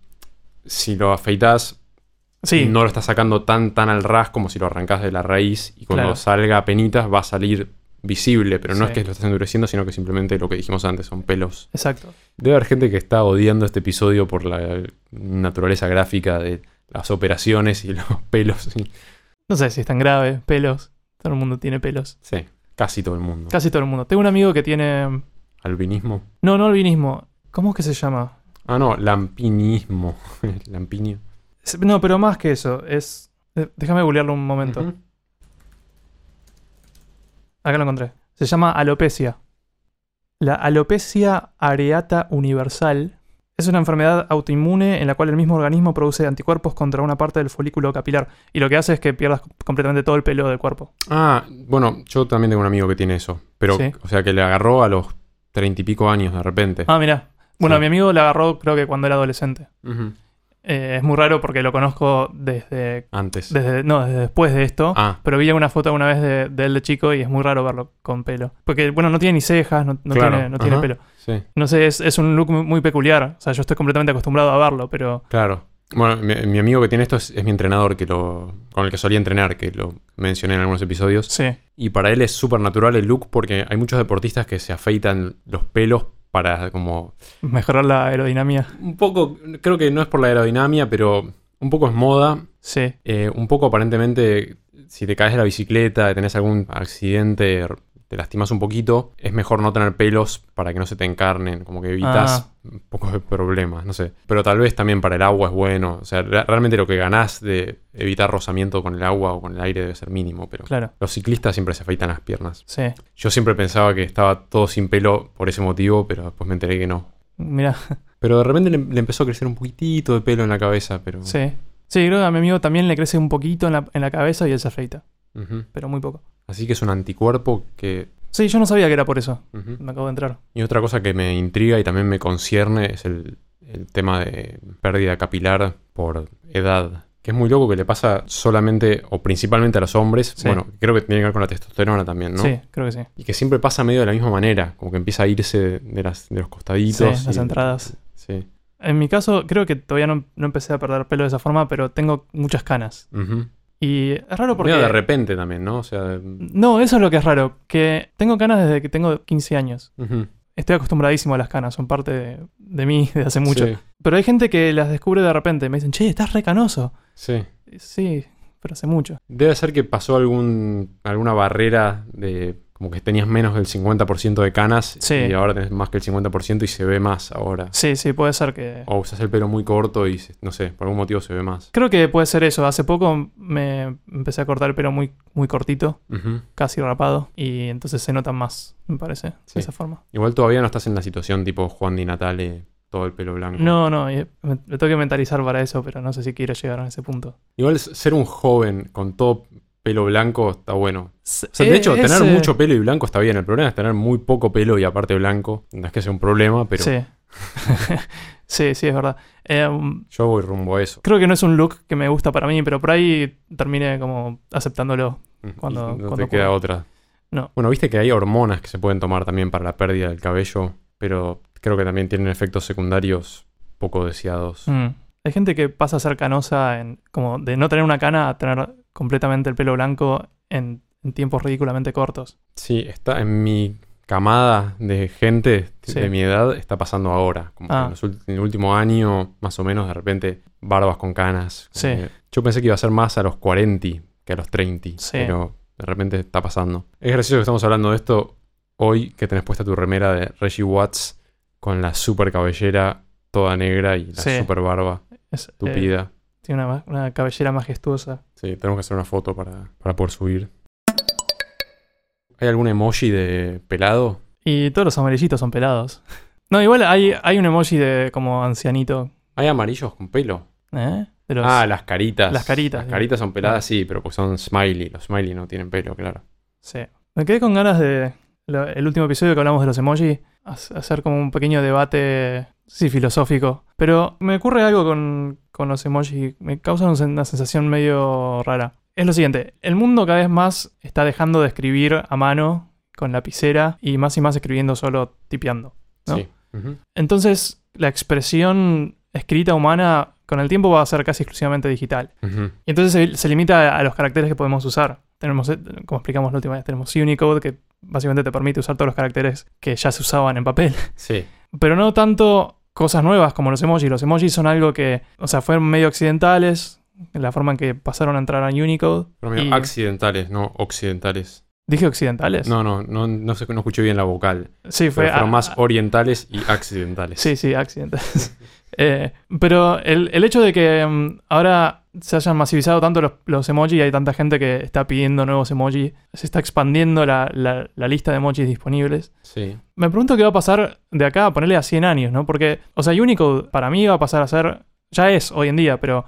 si lo afeitas Sí, no lo estás sacando tan tan al ras como si lo arrancás de la raíz y cuando Claro. salga a penitas va a salir visible, pero no Sí. es que lo estás endureciendo, sino que simplemente lo que dijimos antes, son pelos. Exacto. Debe haber gente que está odiando este episodio por la naturaleza gráfica de las operaciones y los pelos. No sé si es tan grave, pelos. Todo el mundo tiene pelos. Sí, casi todo el mundo. Casi todo el mundo. Tengo un amigo que tiene... Albinismo. No, no albinismo. ¿Cómo es que se llama? Ah, no, lampinismo. Lampinio. Es- No, pero más que eso. Es... eh, Déjame googlearlo un momento. Ujú. Acá lo encontré. Se llama alopecia. La alopecia areata universal es una enfermedad autoinmune en la cual el mismo organismo produce anticuerpos contra una parte del folículo capilar. Y lo que hace es que pierdas completamente todo el pelo del cuerpo. Ah, bueno, yo también tengo un amigo que tiene eso. Pero, Sí. o sea, que le agarró a los treinta y pico años de repente. Ah, mirá. Bueno, Sí. a mi amigo le agarró creo que cuando era adolescente. Ujú. Eh, es muy raro porque lo conozco desde... Antes. desde no, desde después de esto. Ah, Pero vi una foto una vez de, de él de chico y es muy raro verlo con pelo. Porque, bueno, no tiene ni cejas, no, no Claro, tiene, no tiene ajá. pelo. sí, No sé, es, es un look muy, muy peculiar. O sea, yo estoy completamente acostumbrado a verlo, pero... claro. Bueno, mi, mi amigo que tiene esto es, es mi entrenador, que lo, con el que solía entrenar, que lo mencioné en algunos episodios. Sí, Y para él es súper natural el look porque hay muchos deportistas que se afeitan los pelos para como... mejorar la aerodinámica. Un poco, creo que no es por la aerodinámica, pero un poco es moda. Sí, Eh, un poco aparentemente, si te caes de la bicicleta, tenés algún accidente, te lastimas un poquito, es mejor no tener pelos para que no se te encarnen, como que evitas Ah. un poco de problemas, no sé. Pero tal vez también para el agua es bueno, o sea, re- realmente lo que ganás de evitar rozamiento con el agua o con el aire debe ser mínimo, pero claro. los ciclistas siempre se afeitan las piernas. Sí. Yo siempre pensaba que estaba todo sin pelo por ese motivo, pero después me enteré que no. Mira, Pero de repente le, le empezó a crecer un poquitito de pelo en la cabeza, pero... sí. Sí, creo que a mi amigo también le crece un poquito en la, en la cabeza y él se afeita. Ujú. Pero muy poco. Así que es un anticuerpo que... Sí, yo no sabía que era por eso. Ujú. Me acabo de entrar. Y otra cosa que me intriga y también me concierne es el, el tema de pérdida capilar por edad. Que es muy loco que le pasa solamente o principalmente a los hombres. Sí. Bueno, creo que tiene que ver con la testosterona también, ¿no? Sí, creo que sí. Y que siempre pasa medio de la misma manera. Como que empieza a irse de, las, de los costaditos. Sí, las y- entradas. Sí. En mi caso, creo que todavía no, no empecé a perder pelo de esa forma, pero tengo muchas canas. Ujú. Y es raro porque... Medio de repente también, ¿no? O sea... No, eso es lo que es raro. Que tengo canas desde que tengo quince años. ujú. Estoy acostumbradísimo a las canas, son parte de, de mí desde hace mucho. Sí, Pero hay gente que las descubre de repente. Me dicen, che, estás re canoso. sí. Sí, pero hace mucho. Debe ser que pasó algún, alguna barrera de como que tenías menos del cincuenta por ciento de canas Sí. y ahora tenés más que el cincuenta por ciento y se ve más ahora. Sí, sí, puede ser que... O usas el pelo muy corto y se- no sé, por algún motivo se ve más. Creo que puede ser eso. Hace poco me empecé a cortar el pelo muy, muy cortito, Ujú. casi rapado. Y entonces se notan más, me parece, Sí. de esa forma. Igual todavía no estás en la situación tipo Juan Di Natale, todo el pelo blanco. No, no, y me, me tengo que mentalizar para eso, pero no sé si quiero llegar a ese punto. Igual s- ser un joven con todo pelo blanco está bueno. O sea, Eh, de hecho, es, tener eh, mucho pelo y blanco está bien. El problema es tener muy poco pelo y aparte blanco. No es que sea un problema, pero Sí. sí, sí, es verdad. Eh, um, yo voy rumbo a eso. creo que no es un look que me gusta para mí, pero por ahí terminé como aceptándolo. Cuando- Y no cuando te queda puedo. otra. No. Bueno, viste que hay hormonas que se pueden tomar también para la pérdida del cabello, pero creo que también tienen efectos secundarios poco deseados. Mm. Hay gente que pasa a ser canosa en como de no tener una cana a tener completamente el pelo blanco en, en tiempos ridículamente cortos. Sí, está en mi camada de gente Sí. de mi edad, está pasando ahora. Como que Ah. en, los ult- en el último año, más o menos, de repente, barbas con canas. Como Sí. que- yo pensé que iba a ser más a los cuarenta que a los treinta, Sí. pero de repente está pasando. Es gracioso que estamos hablando de esto hoy, que tenés puesta tu remera de Reggie Watts con la super cabellera toda negra y la Sí. super barba Es, eh, tupida. tiene una, una cabellera majestuosa. Sí, tenemos que hacer una foto para, para poder subir. ¿Hay algún emoji de pelado? Y todos los amarillitos son pelados. No, igual hay, hay un emoji de como ancianito. ¿Hay amarillos con pelo? ¿Eh? De los- Ah, las caritas. las caritas, Las digo. caritas son peladas, sí, pero pues son smiley. Los smiley no tienen pelo, claro. Sí. Me quedé con ganas de... lo- el último episodio que hablamos de los emoji, ha- hacer como un pequeño debate, sí, filosófico. Pero me ocurre algo con, con los emoji, me causa un sen- una sensación medio rara. Es lo siguiente, el mundo cada vez más está dejando de escribir a mano con lapicera y más y más escribiendo solo tipeando, ¿no? Sí. Ujú. Entonces, la expresión escrita humana con el tiempo va a ser casi exclusivamente digital. Ujú. Y entonces se, se limita a los caracteres que podemos usar. Tenemos, eh, como explicamos la última vez, tenemos Unicode, que básicamente te permite usar todos los caracteres que ya se usaban en papel. Sí. Pero no tanto cosas nuevas como los emojis. Los emojis son algo que, o sea, fueron medio accidentales, en la forma en que pasaron a entrar a Unicode. Pero medio y- accidentales, no occidentales. ¿Dije occidentales? No, no, no, no, sé, no escuché bien la vocal. Sí, fue... Pero fueron a- más a- orientales y accidentales. Sí, sí, accidentales. Eh, pero el, el hecho de que um, ahora se hayan masivizado tanto los, los emojis y hay tanta gente que está pidiendo nuevos emojis, se está expandiendo la, la, la lista de emojis disponibles. Sí. Me pregunto qué va a pasar de acá a ponerle a cien años, ¿no? Porque, o sea, Unicode para mí va a pasar a ser, ya es hoy en día, pero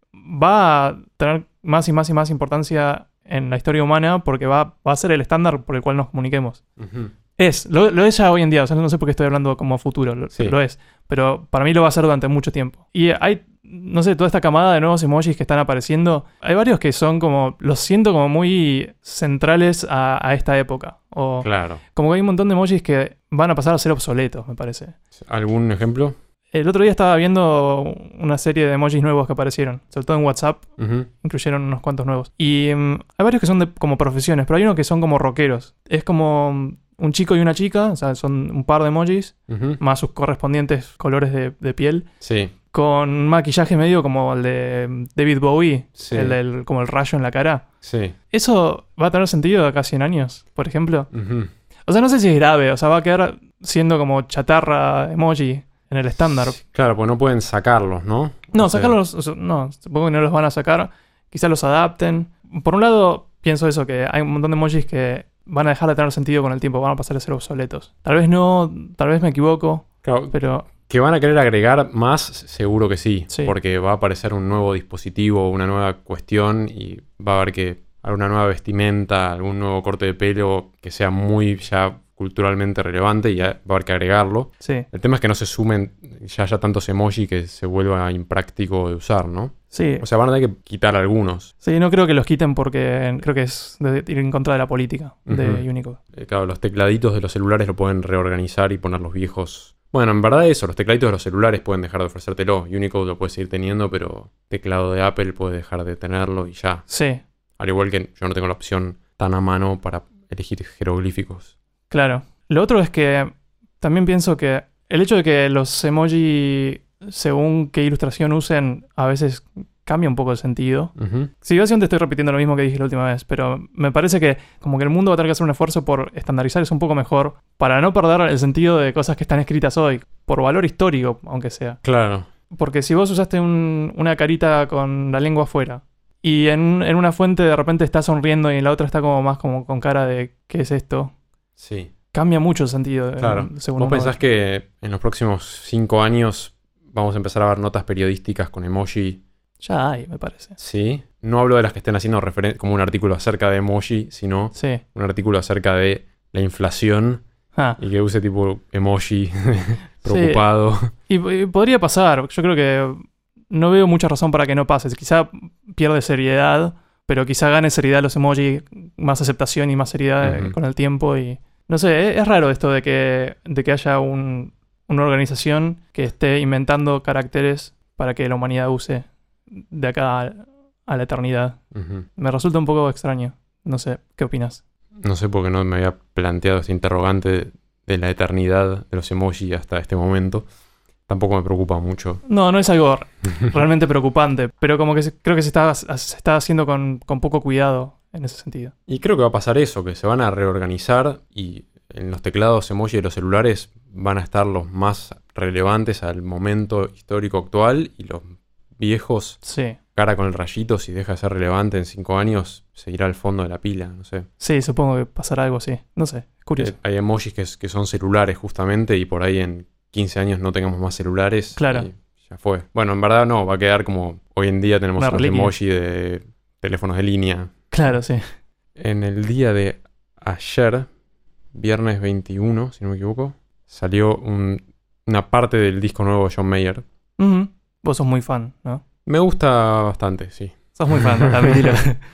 va a tener más y más y más importancia en la historia humana porque va, va a ser el estándar por el cual nos comuniquemos. Ujú. Es, lo, lo es ya hoy en día, o sea, no sé por qué estoy hablando como futuro, lo, Sí. lo es, pero para mí lo va a ser durante mucho tiempo. Y hay, no sé, toda esta camada de nuevos emojis que están apareciendo, hay varios que son como, los siento como muy centrales a, a esta época, o Claro. como que hay un montón de emojis que van a pasar a ser obsoletos, me parece. ¿Algún ejemplo? El otro día estaba viendo una serie de emojis nuevos que aparecieron, sobre todo en WhatsApp, Ujú. incluyeron unos cuantos nuevos. Y mm, hay varios que son de, como profesiones, pero hay unos que son como rockeros. Es como mm, un chico y una chica, o sea, son un par de emojis, Ujú. más sus correspondientes colores de, de piel, Sí. con un maquillaje medio como el de mm, David Bowie, Sí. el del como el rayo en la cara. Sí. ¿Eso va a tener sentido de acá a cien años, por ejemplo? Ujú. O sea, no sé si es grave, o sea, va a quedar siendo como chatarra emoji en el estándar. Claro, pues no pueden sacarlos, ¿no? No, O sea, sacarlos, o sea, no, supongo que no los van a sacar. Quizás los adapten. Por un lado, pienso eso, que hay un montón de emojis que van a dejar de tener sentido con el tiempo, van a pasar a ser obsoletos. Tal vez no, tal vez me equivoco, Claro, pero que van a querer agregar más, seguro que sí, Sí. porque va a aparecer un nuevo dispositivo, una nueva cuestión y va a haber que alguna nueva vestimenta, algún nuevo corte de pelo que sea muy ya culturalmente relevante y ya va a haber que agregarlo. sí, El tema es que no se sumen ya haya tantos emoji que se vuelva impráctico de usar, ¿no? sí. O sea, van a tener que quitar algunos. Sí, no creo que los quiten porque creo que es de ir en contra de la política de Ujú. Unicode. Eh, claro, los tecladitos de los celulares lo pueden reorganizar y poner los viejos. Bueno, en verdad eso, los tecladitos de los celulares pueden dejar de ofrecértelo. Unicode lo puede seguir teniendo, pero teclado de Apple puede dejar de tenerlo y ya. Sí, Al igual que yo no tengo la opción tan a mano para elegir jeroglíficos. claro. Lo otro es que también pienso que el hecho de que los emoji, según qué ilustración usen, a veces cambia un poco el sentido. Ujú. Sí, básicamente estoy repitiendo lo mismo que dije la última vez, pero me parece que como que el mundo va a tener que hacer un esfuerzo por estandarizar eso un poco mejor para no perder el sentido de cosas que están escritas hoy, por valor histórico, aunque sea. Claro. Porque si vos usaste un- una carita con la lengua afuera y en, en una fuente de repente está sonriendo y en la otra está como más como con cara de ¿qué es esto? Sí. Cambia mucho el sentido. eh, Claro. según ¿Vos uno pensás ve. que en los próximos cinco años vamos a empezar a ver notas periodísticas con emoji? Ya hay, me parece. Sí. No hablo de las que estén haciendo referen- como un artículo acerca de emoji, sino Sí. un artículo acerca de la inflación Ah. y que use tipo emoji preocupado. Y, y podría pasar. Yo creo que no veo mucha razón para que no pase. Quizá pierde seriedad, pero quizá gane seriedad los emojis, más aceptación y más seriedad Ujú. eh, con el tiempo. Y no sé, es, es raro esto de que, de que haya un- una organización que esté inventando caracteres para que la humanidad use de acá a, a la eternidad. Ujú. Me resulta un poco extraño. No sé, ¿qué opinas? No sé por qué no me había planteado este interrogante de la eternidad de los emoji hasta este momento. Tampoco me preocupa mucho. No, no es algo realmente preocupante, pero como que se- creo que se está, se está haciendo con, con poco cuidado en ese sentido. Y creo que va a pasar eso, que se van a reorganizar y en los teclados emoji de los celulares van a estar los más relevantes al momento histórico actual y los viejos, Sí. cara con el rayito, si deja de ser relevante en cinco años, seguirá al fondo de la pila, no sé. Sí, supongo que pasará algo así. No sé, es curioso. Eh, Hay emojis que, es- que son celulares justamente y por ahí en quince años no tengamos más celulares. Claro. Y ya fue. Bueno, en verdad no, va a quedar como hoy en día tenemos Una unos reliquia. emoji de teléfonos de línea. Claro, sí. En el día de ayer, viernes veintiuno, si no me equivoco, salió un- una parte del disco nuevo de John Mayer. Ujú. Vos sos muy fan, ¿no? Me gusta bastante, sí. Sos muy fan, admitilo.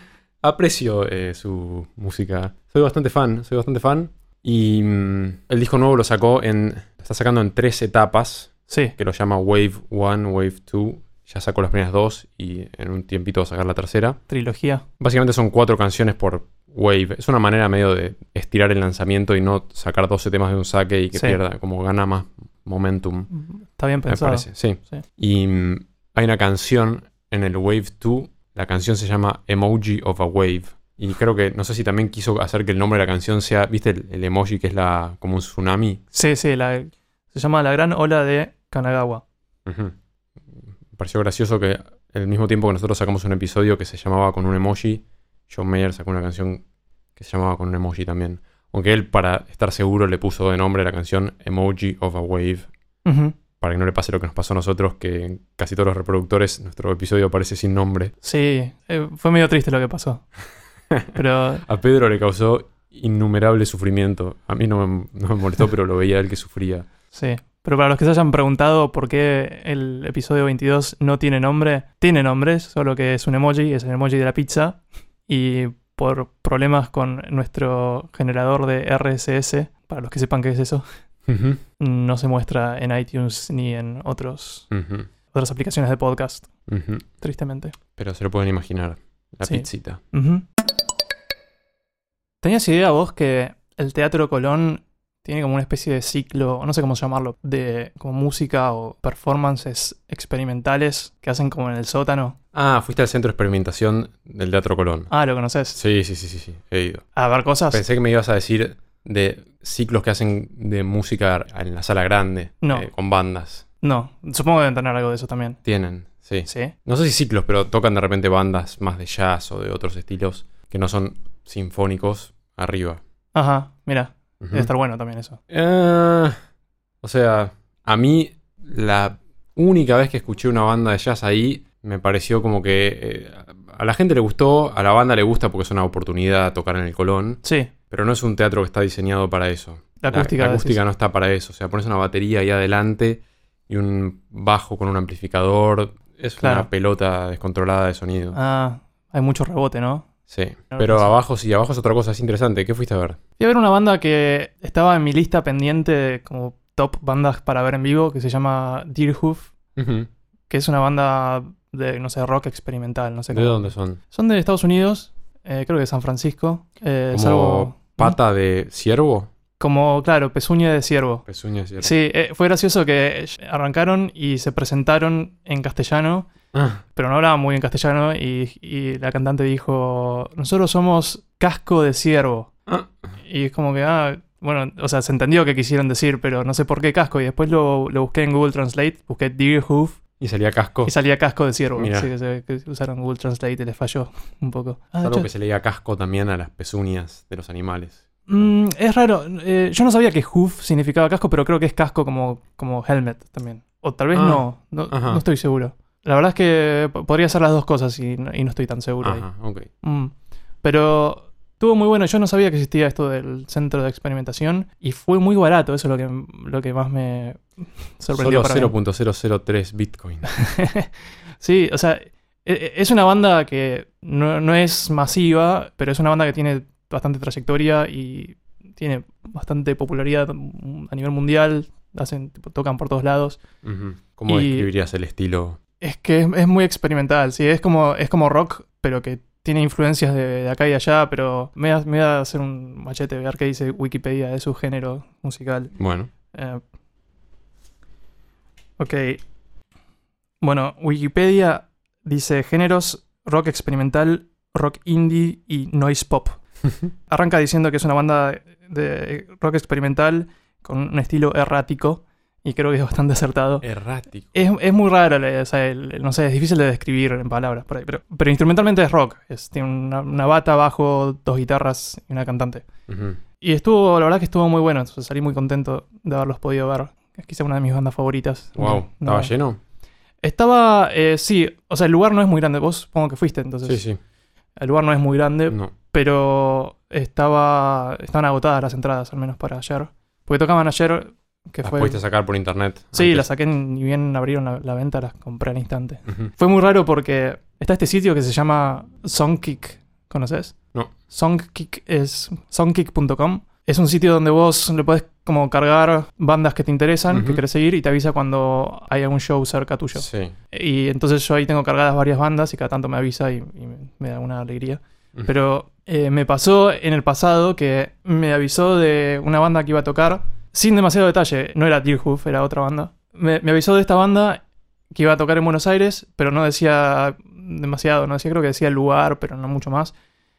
Aprecio eh, su música. Soy bastante fan, soy bastante fan. Y mm, el disco nuevo lo sacó en... Lo está sacando en tres etapas, Sí, que lo llama Wave uno, Wave dos. Ya sacó las primeras dos y en un tiempito va a sacar la tercera. trilogía. Básicamente son cuatro canciones por Wave. Es una manera medio de estirar el lanzamiento y no sacar doce temas de un saque y que Sí. pierda, como gana más momentum. Está bien Me pensado. parece, sí. Sí. Y mm, hay una canción en el Wave dos. La canción se llama Emoji of a Wave. Y creo que, no sé si también quiso hacer que el nombre de la canción sea, ¿viste el, el emoji que es la como un tsunami? Sí, sí, la, se llama La Gran Ola de Kanagawa. Ujú. Me pareció gracioso que al mismo tiempo que nosotros sacamos un episodio que se llamaba Con un emoji, John Mayer sacó una canción que se llamaba Con un emoji también. Aunque él, para estar seguro, le puso de nombre a la canción Emoji of a Wave. Ujú. Para que no le pase lo que nos pasó a nosotros, que en casi todos los reproductores nuestro episodio aparece sin nombre. Sí, eh, fue medio triste lo que pasó. Pero A Pedro le causó innumerable sufrimiento. A mí no me, no me molestó, pero lo veía él que sufría. sí. Pero para los que se hayan preguntado por qué el episodio veintidós no tiene nombre, tiene nombre, solo que es un emoji, es el emoji de la pizza. Y por problemas con nuestro generador de R S S, para los que sepan qué es eso, Ujú, no se muestra en iTunes ni en otros, ujú, otras aplicaciones de podcast, ujú. tristemente. Pero se lo pueden imaginar. La Sí. pizzita. Ujú. ¿Tenías idea vos que el Teatro Colón tiene como una especie de ciclo, no sé cómo llamarlo, de como música o performances experimentales que hacen como en el sótano? Ah, fuiste al centro de experimentación del Teatro Colón. Ah, ¿lo conoces? Sí, sí, sí, sí, sí. He ido. A ver cosas. Pensé que me ibas a decir de ciclos que hacen de música en la sala grande. No. eh, con bandas. No, supongo que deben tener algo de eso también. Tienen, sí. ¿Sí? No sé si ciclos, pero tocan de repente bandas más de jazz o de otros estilos que no son sinfónicos arriba. Ajá, mira, Ujú. debe estar bueno también eso. Eh, o sea, a mí la única vez que escuché una banda de jazz ahí me pareció como que eh, a la gente le gustó, a la banda le gusta porque es una oportunidad tocar en el Colón, Sí, pero no es un teatro que está diseñado para eso. la acústica. La, acústica decís. no está para eso. O sea, pones una batería ahí adelante y un bajo con un amplificador. Es Claro. una pelota descontrolada de sonido. Ah, hay mucho rebote, ¿no? Sí. no Pero pensé. abajo sí, abajo es otra cosa, es interesante. ¿Qué fuiste a ver? Fui a ver una banda que estaba en mi lista pendiente de como top bandas para ver en vivo, que se llama Deerhoof, Ujú. que es una banda de, no sé, rock experimental, no sé ¿De cómo. dónde son? Son de Estados Unidos, eh, creo que de San Francisco. Eh, ¿Como salvo- pata de ciervo? Como, claro, pezuña de ciervo. Pezuña de ciervo. Sí, eh, fue gracioso que arrancaron y se presentaron en castellano, Ah, pero no hablaban muy bien castellano, y, y la cantante dijo, nosotros somos casco de ciervo. ah. Y es como que, ah, bueno, o sea, se entendió qué quisieron decir, pero no sé por qué casco. Y después lo, lo busqué en Google Translate, busqué Deerhoof Y salía casco. y salía casco de ciervo. Mirá. Así que, se, que usaron Google Translate y les falló un poco. Ah, de Algo hecho, que se leía casco también a las pezuñas de los animales. mm, es raro. eh, yo no sabía que hoof significaba casco, pero creo que es casco como, como helmet también. O tal vez Ah, no, no, ajá. no estoy seguro. La verdad es que p- podría ser las dos cosas y, no- y no estoy tan seguro ahí. Ajá, ok. Mm. Pero estuvo muy bueno. Yo no sabía que existía esto del centro de experimentación y fue muy barato. Eso es lo que, lo que más me sorprendió Solo para mí. cero punto cero cero tres Bitcoin. Sí, o sea, e- e- es una banda que no, no es masiva, pero es una banda que tiene bastante trayectoria y tiene bastante popularidad mm, a nivel mundial. Hacen, tipo, tocan por todos lados. Ujú. ¿Cómo Y- describirías el estilo? Es que es, es muy experimental, sí. Es como, es como rock, pero que tiene influencias de, de acá y allá. Pero me voy, a, me voy a hacer un machete, ver qué dice Wikipedia de su género musical. Bueno. Eh, ok. Bueno, Wikipedia dice géneros rock experimental, rock indie y noise pop. Arranca diciendo que es una banda de rock experimental con un estilo errático y creo que es bastante acertado. Errático. Es, es muy raro, o sea, el- el- no sé, es difícil de describir en palabras por ahí, pero, pero instrumentalmente es rock. Es, tiene una, una bata, bajo, dos guitarras y una cantante. Ujú. Y estuvo, la verdad que estuvo muy bueno, entonces salí muy contento de haberlos podido ver. Es quizá una de mis bandas favoritas. Wow. No- ¿Estaba no- lleno? Estaba, eh, sí, o sea, el lugar no es muy grande. Vos supongo que fuiste, entonces. Sí, sí. El lugar no es muy grande, No. pero estaba estaban agotadas las entradas, al menos para ayer. Porque tocaban ayer, que ¿Las fue... pudiste sacar por internet? Sí, antes? las saqué, ni bien abrieron la, la venta, las compré al instante. Ujú. Fue muy raro porque está este sitio que se llama Songkick, ¿conoces? No. Songkick es songkick punto com. Es un sitio donde vos le podés como cargar bandas que te interesan, Ujú. que querés seguir, y te avisa cuando hay algún show cerca tuyo. Sí. Y entonces yo ahí tengo cargadas varias bandas y cada tanto me avisa y, y me, me da una alegría. Ujú. Pero Eh, me pasó en el pasado que me avisó de una banda que iba a tocar, sin demasiado detalle, no era Deerhoof, era otra banda. Me, me avisó de esta banda que iba a tocar en Buenos Aires, pero no decía demasiado, no decía, creo que decía el lugar, pero no mucho más.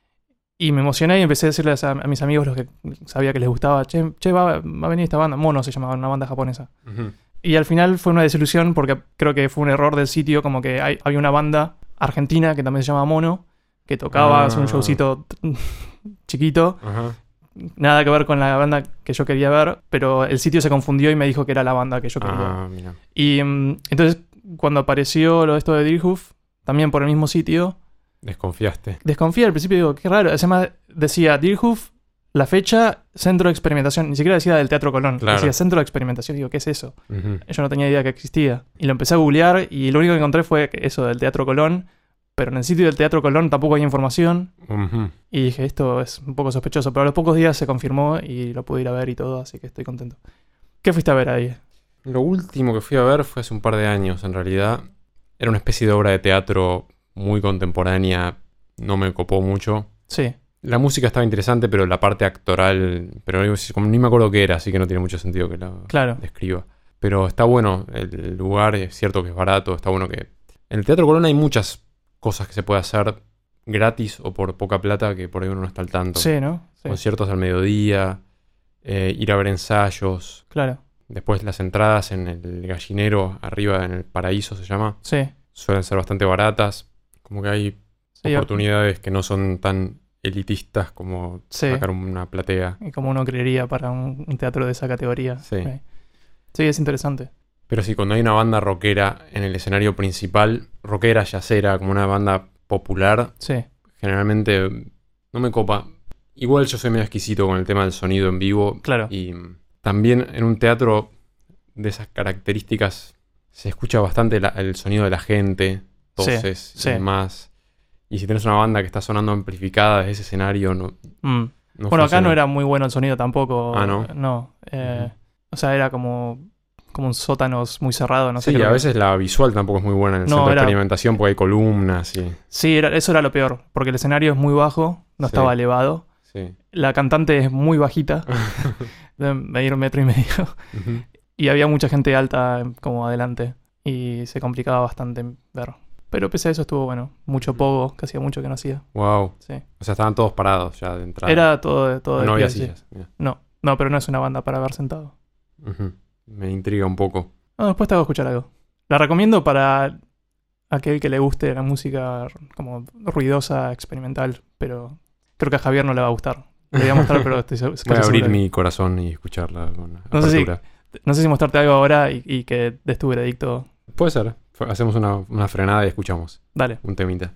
Y me emocioné y empecé a decirles a, a mis amigos, los que sabía que les gustaba, che, che va, va a venir esta banda. Mono se llamaba, una banda japonesa. Uh-huh. Y al final fue una desilusión porque creo que fue un error del sitio, como que hay, había una banda argentina que también se llama Mono, que tocaba, Ah. hace un showcito chiquito. Ajá. Nada que ver con la banda que yo quería ver, pero el sitio se confundió y me dijo que era la banda que yo quería ver. Ah, mira. Y um, entonces, cuando apareció lo de esto de Deerhoof, también por el mismo sitio, Desconfiaste. desconfié al principio, digo, qué raro. Además decía Deerhoof, la fecha, centro de experimentación. Ni siquiera decía del Teatro Colón. Claro. Decía centro de experimentación. Digo, ¿qué es eso? Uh-huh. Yo no tenía idea que existía. Y lo empecé a googlear y lo único que encontré fue eso del Teatro Colón. Pero en el sitio del Teatro Colón tampoco hay información. Uh-huh. Y dije, esto es un poco sospechoso. Pero a los pocos días se confirmó y lo pude ir a ver y todo, así que estoy contento. ¿Qué fuiste a ver ahí? Lo último que fui a ver fue hace un par de años, en realidad. Era una especie de obra de teatro muy contemporánea. No me copó mucho. Sí. La música estaba interesante, pero la parte actoral... Pero como ni me acuerdo qué era, así que no tiene mucho sentido que la Claro. describa. Pero está bueno el lugar, es cierto que es barato, está bueno que... En el Teatro Colón hay muchas cosas que se puede hacer gratis o por poca plata que por ahí uno no está al tanto. Sí, ¿no? Sí. Conciertos al mediodía, eh, ir a ver ensayos. Claro. Después las entradas en el gallinero, arriba en el Paraíso se llama, Sí. suelen ser bastante baratas. Como que hay Sí, oportunidades que no son tan elitistas como Sí. sacar una platea. Y como uno creería para un, un teatro de esa categoría. Sí. Sí. Sí, es interesante. Pero sí, cuando hay una banda rockera en el escenario principal, rockera, yacera, como una banda popular, Sí. generalmente no me copa. Igual yo soy medio exquisito con el tema del sonido en vivo. Claro. Y también en un teatro de esas características se escucha bastante la- el sonido de la gente, toses sí. y demás. Y si tenés una banda que está sonando amplificada desde ese escenario, no, Mm. no Bueno, acá funciona. no era muy bueno el sonido tampoco. Ah, ¿no? No. eh, Ujú. O sea, era como, como un sótano muy cerrado, no sé. Sí, creo a que- veces la visual tampoco es muy buena en el No, centro de era- experimentación porque hay columnas y... Sí, era, eso era lo peor, porque el escenario es muy bajo, no Sí. estaba elevado. Sí. La cantante es muy bajita, de medir un metro y medio. Ujú. Y había mucha gente alta como adelante. Y se complicaba bastante ver. Pero pese a eso estuvo bueno. Mucho pogo, que hacía mucho que no hacía. Wow. Sí. O sea, estaban todos parados ya de entrada. Era todo, de- todo Ah, de no pie, había sí. sillas. Mira. No, no, pero no es una banda para ver sentado. Ujú. Me intriga un poco. No, después te hago escuchar algo. La recomiendo para aquel que le guste la música como ruidosa, experimental. Pero creo que a Javier no le va a gustar. Le voy a mostrar, pero estoy se- casi Voy a abrir seguro que- mi corazón y escucharla con No sé si- apertura. No sé si mostrarte algo ahora y, y que des tu veredicto. Puede ser. F- Hacemos una, una frenada y escuchamos Dale. un temita.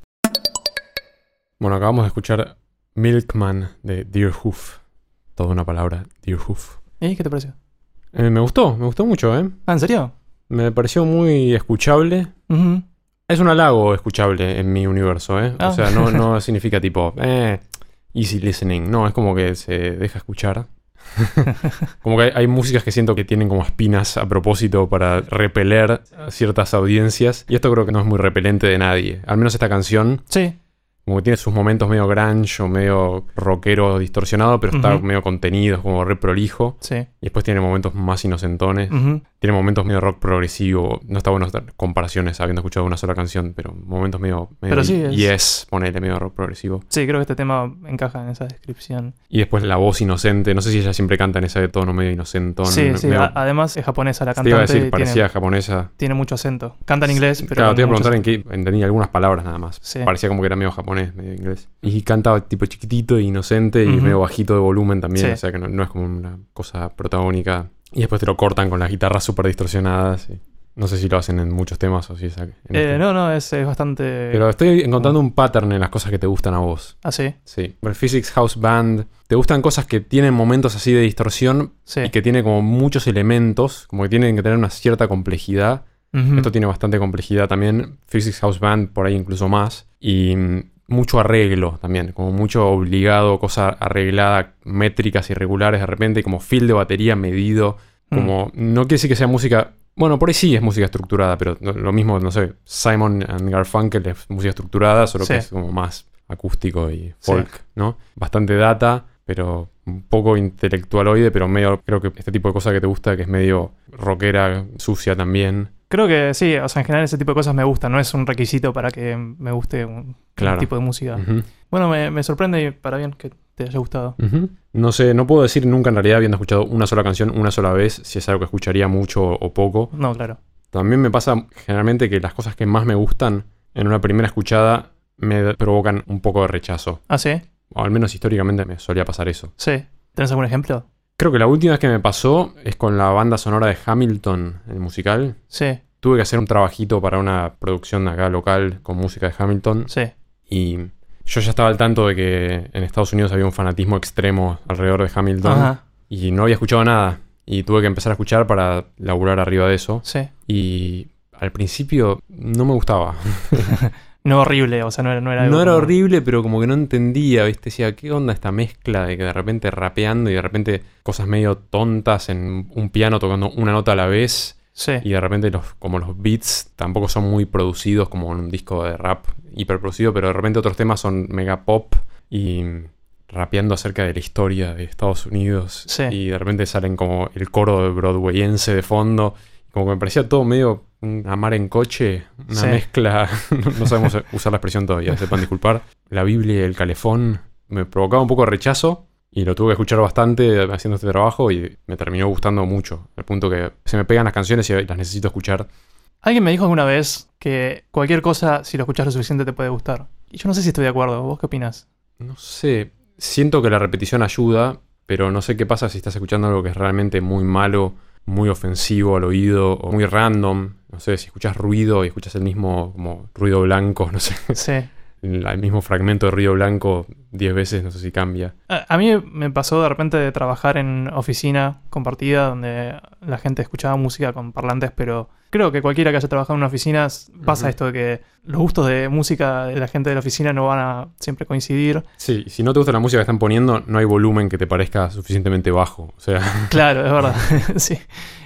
Bueno, acabamos de escuchar Milkman de Deerhoof. Toda una palabra, Deerhoof. ¿Y qué te pareció? Eh, me gustó, me gustó mucho, ¿eh? Ah, ¿en serio? Me pareció muy escuchable. Ujú. Es un halago escuchable en mi universo, ¿eh? Ah. O sea, no, no significa tipo, eh, easy listening. No, es como que se deja escuchar. Como que hay, hay músicas que siento que tienen como espinas a propósito para repeler a ciertas audiencias. Y esto creo que no es muy repelente de nadie. Al menos esta canción, Sí. como que tiene sus momentos medio grunge o medio rockero distorsionado, pero está Ujú. medio contenido, es como re prolijo. Sí. Y después tiene momentos más inocentones. Ujú. Tiene momentos medio rock progresivo. No está bueno hacer comparaciones habiendo escuchado una sola canción, pero momentos medio, medio Pero sí, es- yes, ponele medio rock progresivo. Sí, creo que este tema encaja en esa descripción. Y después la voz inocente. No sé si ella siempre canta en ese tono medio inocentón. Sí, sí. medio- a- además es japonesa la te iba a cantante. decir, y parecía tiene, japonesa. tiene mucho acento. Canta en inglés, pero. Claro, te iba a con mucho preguntar en qué entendía algunas palabras nada más. Sí. Parecía como que era medio japonés, medio inglés. Y cantaba tipo chiquitito e inocente y Ujú. medio bajito de volumen también. Sí. O sea que no, no es como una cosa protagónica. Y después te lo cortan con las guitarras súper distorsionadas. y no sé si lo hacen en muchos temas o si es en Eh, este. no, no, es, es bastante. Pero estoy encontrando un pattern en las cosas que te gustan a vos. Ah, sí. Sí. El Physics House Band. Te gustan cosas que tienen momentos así de distorsión Sí. y que tiene como muchos elementos, como que tienen que tener una cierta complejidad. Ujú. Esto tiene bastante complejidad también. Physics House Band por ahí incluso más. Y mm, mucho arreglo también, como mucho obligado, cosa arreglada, métricas irregulares de repente, como feel de batería medido. Como, no quiere decir que sea música... Bueno, por ahí sí es música estructurada, pero no- lo mismo, no sé, Simon and Garfunkel es música estructurada, solo Sí. que es como más acústico y folk, Sí. ¿no? Bastante data, pero un poco intelectualoide, pero medio, creo que este tipo de cosa que te gusta, que es medio rockera, sucia también. Creo que sí, o sea, en general ese tipo de cosas me gustan, no es un requisito para que me guste un, Claro. un tipo de música. Ujú. Bueno, me, me sorprende y para bien que te haya gustado. Ujú. No sé, no puedo decir nunca en realidad, habiendo escuchado una sola canción una sola vez, si es algo que escucharía mucho o poco. No, claro. También me pasa generalmente que las cosas que más me gustan en una primera escuchada me provocan un poco de rechazo. ¿Ah, sí? O al menos históricamente me solía pasar eso. Sí. ¿Tenés algún ejemplo? Creo que la última vez que me pasó es con la banda sonora de Hamilton, el musical. Sí, Tuve que hacer un trabajito para una producción acá local con música de Hamilton. sí. Y yo ya estaba al tanto de que en Estados Unidos había un fanatismo extremo alrededor de Hamilton. Ajá, Y no había escuchado nada. Y tuve que empezar a escuchar para laburar arriba de eso. sí. Y al principio no me gustaba. No horrible, o sea, no era, no era algo No era como- horrible, pero como que no entendía, ¿viste? Decía, ¿qué onda esta mezcla de que de repente rapeando y de repente cosas medio tontas en un piano tocando una nota a la vez? Sí, Y de repente los, como los beats tampoco son muy producidos como en un disco de rap hiperproducido, pero de repente otros temas son mega pop y rapeando acerca de la historia de Estados Unidos. Sí. Y de repente salen como el coro de broadwayense de fondo. Como que me parecía todo medio una mar en coche, una Sí. mezcla, no, no sabemos usar la expresión todavía, sepan disculpar. La Biblia y el calefón me provocaba un poco de rechazo y lo tuve que escuchar bastante haciendo este trabajo y me terminó gustando mucho, al punto que se me pegan las canciones y las necesito escuchar. alguien me dijo alguna vez que cualquier cosa, si lo escuchas lo suficiente, te puede gustar. Y yo no sé si estoy de acuerdo. ¿Vos qué opinas? No sé, siento que la repetición ayuda, pero no sé qué pasa si estás escuchando algo que es realmente muy malo, muy ofensivo al oído o muy random. No sé, si escuchas ruido y escuchas el mismo como ruido blanco, no sé, Sí. el, el mismo fragmento de ruido blanco diez veces, no sé si cambia. A, a mí me pasó de repente de trabajar en oficina compartida donde la gente escuchaba música con parlantes, pero creo que cualquiera que haya trabajado en una oficina pasa Ujú. esto de que los gustos de música de la gente de la oficina no van a siempre coincidir. Sí, si no te gusta la música que están poniendo, no hay volumen que te parezca suficientemente bajo. O sea, Claro, es verdad. Sí.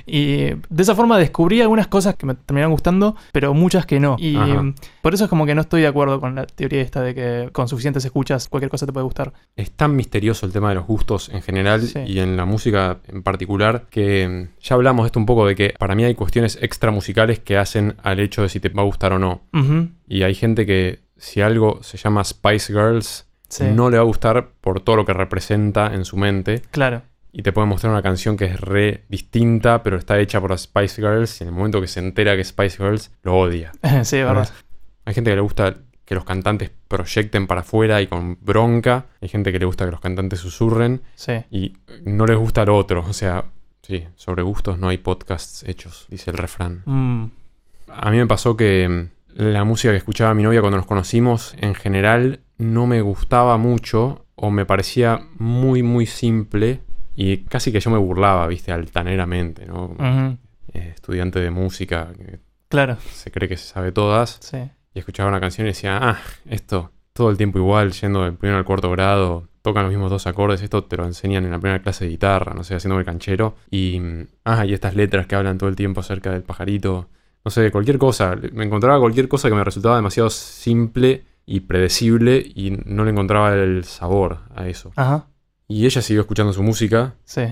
Y de esa forma descubrí algunas cosas que me terminaron gustando, pero muchas que no. Y Ajá. por eso es como que no estoy de acuerdo con la teoría esta de que con suficientes escuchas cualquier cosa te puede gustar. es tan misterioso el tema de los gustos en general Sí. y en la música en particular que mm, ya hablamos de esto un poco, de que para mí hay cuestiones extra musicales que hacen al hecho de si te va a gustar o no. Ujú. Y hay gente que si algo se llama Spice Girls, Sí. no le va a gustar por todo lo que representa en su mente. Claro. Y te puede mostrar una canción que es re distinta, pero está hecha por las Spice Girls. Y en el momento que se entera que es Spice Girls, lo odia. Sí, es verdad. Hay gente que le gusta que los cantantes proyecten para afuera y con bronca. Hay gente que le gusta que los cantantes susurren. Sí. Y no les gusta lo otro. O sea, sí, sobre gustos no hay podcasts hechos, dice el refrán. Mm, A mí me pasó que mm, la música que escuchaba mi novia cuando nos conocimos, en general, no me gustaba mucho o me parecía muy, muy simple y casi que yo me burlaba, viste, altaneramente, ¿no? ujú. Eh, estudiante de música que Claro. se cree que se sabe todas Sí. y escuchaba una canción y decía, ah, esto, todo el tiempo igual, yendo del primero al cuarto grado, tocan los mismos dos acordes, esto te lo enseñan en la primera clase de guitarra, no sé, haciéndome el canchero. Y, mm, ah, y estas letras que hablan todo el tiempo acerca del pajarito. No sé, cualquier cosa. Me encontraba cualquier cosa que me resultaba demasiado simple y predecible y no le encontraba el sabor a eso. Ajá. Y ella siguió escuchando su música Sí.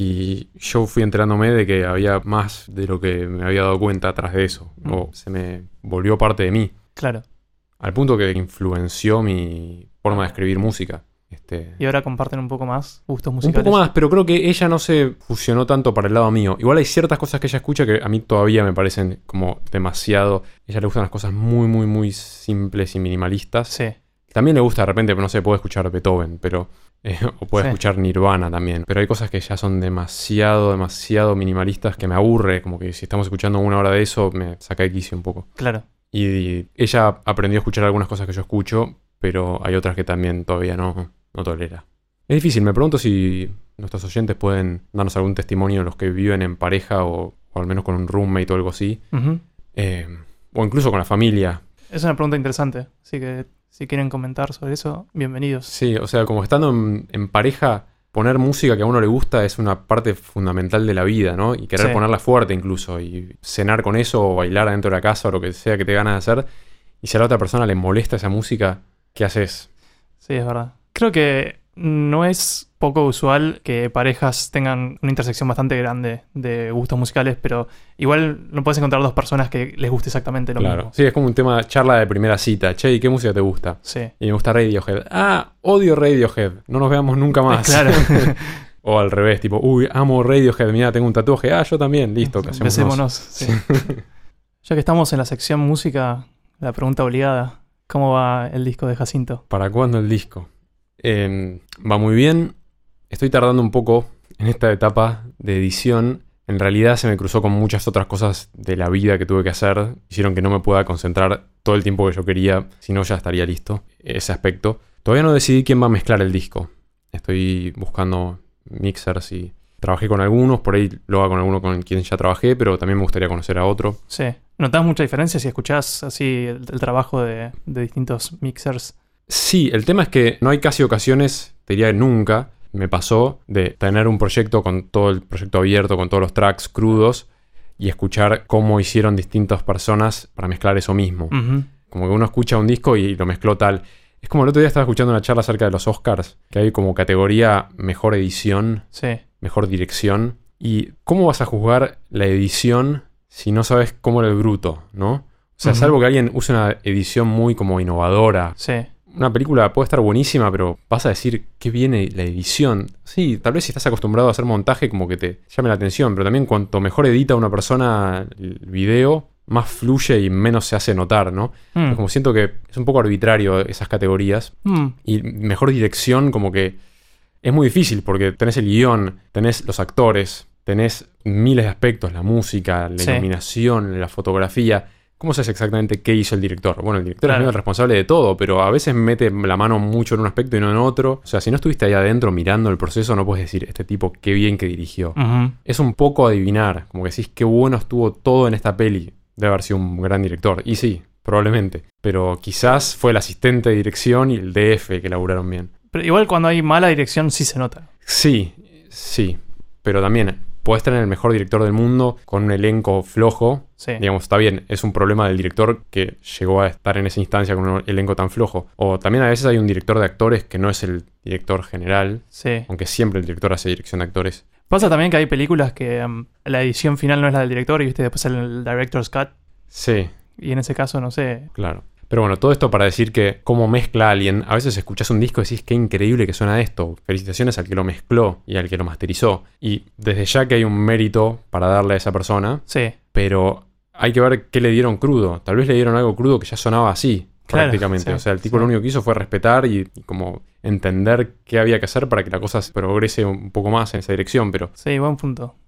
y yo fui enterándome de que había más de lo que me había dado cuenta atrás de eso. Mm. O se me volvió parte de mí. Claro. Al punto que influenció mi forma de escribir música. Este, Y ahora comparten un poco más gustos un musicales. poco más, pero creo que ella no se fusionó tanto para el lado mío. Igual hay ciertas cosas que ella escucha que a mí todavía me parecen como demasiado. A ella le gustan las cosas muy, muy, muy simples y minimalistas. Sí. También le gusta de repente, no sé, puede escuchar Beethoven, pero eh, o puede Sí. escuchar Nirvana también. Pero hay cosas que ya son demasiado, demasiado minimalistas que me aburre. Como que si estamos escuchando una hora de eso, me saca de quicio un poco. Claro. Y ella aprendió a escuchar algunas cosas que yo escucho, pero hay otras que también todavía no, no tolera. Es difícil, me pregunto si nuestros oyentes pueden darnos algún testimonio de los que viven en pareja o, o al menos con un roommate o algo así. Ujú. Eh, o incluso con la familia. Es una pregunta interesante. Así que si quieren comentar sobre eso, bienvenidos. Sí, o sea, como estando en, en pareja, poner música que a uno le gusta es una parte fundamental de la vida, ¿no? Y querer Sí. ponerla fuerte incluso, y cenar con eso, o bailar adentro de la casa, o lo que sea que te ganas de hacer. Y si a la otra persona le molesta esa música, ¿qué haces? Sí, es verdad. Creo que no es poco usual que parejas tengan una intersección bastante grande de gustos musicales, pero igual no puedes encontrar dos personas que les guste exactamente lo Claro. mismo. Sí, es como un tema charla de primera cita. Che, ¿y qué música te gusta? Sí. Y me gusta Radiohead. Ah, odio Radiohead. No nos veamos nunca más. Claro. O al revés, tipo, uy, amo Radiohead. Mira, tengo un tatuaje. Ah, yo también. Listo, casémonos. Besémonos. Sí. Ya que estamos en la sección música, la pregunta obligada. ¿Cómo va el disco de Jacinto? ¿Para cuándo el disco? Eh, va muy bien. Estoy tardando un poco en esta etapa de edición. En realidad se me cruzó con muchas otras cosas de la vida que tuve que hacer. Hicieron que no me pueda concentrar todo el tiempo que yo quería. Si no, ya estaría listo ese aspecto. Todavía no decidí quién va a mezclar el disco. Estoy buscando mixers y trabajé con algunos. Por ahí lo hago con alguno con quien ya trabajé, pero también me gustaría conocer a otro. Sí. ¿Notás mucha diferencia si escuchás así el, el trabajo de, de distintos mixers? Sí, el tema es que no hay casi ocasiones, te diría nunca, me pasó de tener un proyecto con todo el proyecto abierto, con todos los tracks crudos y escuchar cómo hicieron distintas personas para mezclar eso mismo. Uh-huh. Como que uno escucha un disco y lo mezcló tal. Es como el otro día estaba escuchando una charla acerca de los Oscars, que hay como categoría mejor edición, Sí. mejor dirección. Y ¿cómo vas a juzgar la edición si no sabes cómo era el bruto, no? O sea, Uh-huh. salvo que alguien use una edición muy como innovadora. Sí. Una película puede estar buenísima, pero vas a decir qué viene la edición. Sí, tal vez si estás acostumbrado a hacer montaje como que te llame la atención, pero también cuanto mejor edita una persona el video, más fluye y menos se hace notar, ¿no? Mm. Como siento que es un poco arbitrario esas categorías. Mm. Y mejor dirección como que es muy difícil porque tenés el guión, tenés los actores, tenés miles de aspectos, la música, la Sí. iluminación, la fotografía. ¿Cómo sabes exactamente qué hizo el director? Bueno, el director Claro. es medio el responsable de todo, pero a veces mete la mano mucho en un aspecto y no en otro. O sea, si no estuviste ahí adentro mirando el proceso, no puedes decir, este tipo qué bien que dirigió. Uh-huh. Es un poco adivinar, como que decís qué bueno estuvo todo en esta peli. Debe haber sido un gran director. Y sí, probablemente. Pero quizás fue el asistente de dirección y el D F que laburaron bien. Pero igual cuando hay mala dirección sí se nota. Sí, sí. Pero también podés tener el mejor director del mundo con un elenco flojo. Sí. Digamos, está bien, es un problema del director que llegó a estar en esa instancia con un elenco tan flojo. O también a veces hay un director de actores que no es el director general, Sí. aunque siempre el director hace dirección de actores. Pasa también que hay películas que um, la edición final no es la del director y viste después el, el director's cut. Sí, Y en ese caso, no sé. claro. Pero bueno, todo esto para decir que cómo mezcla a alguien. A veces escuchás un disco y decís qué increíble que suena esto. Felicitaciones al que lo mezcló y al que lo masterizó. Y desde ya que hay un mérito para darle a esa persona, Sí. pero hay que ver qué le dieron crudo. Tal vez le dieron algo crudo que ya sonaba así, Claro, prácticamente. sí, O sea, el tipo sí. lo único que hizo fue respetar y, y como entender qué había que hacer para que la cosa progrese un poco más en esa dirección. Pero Sí, buen punto.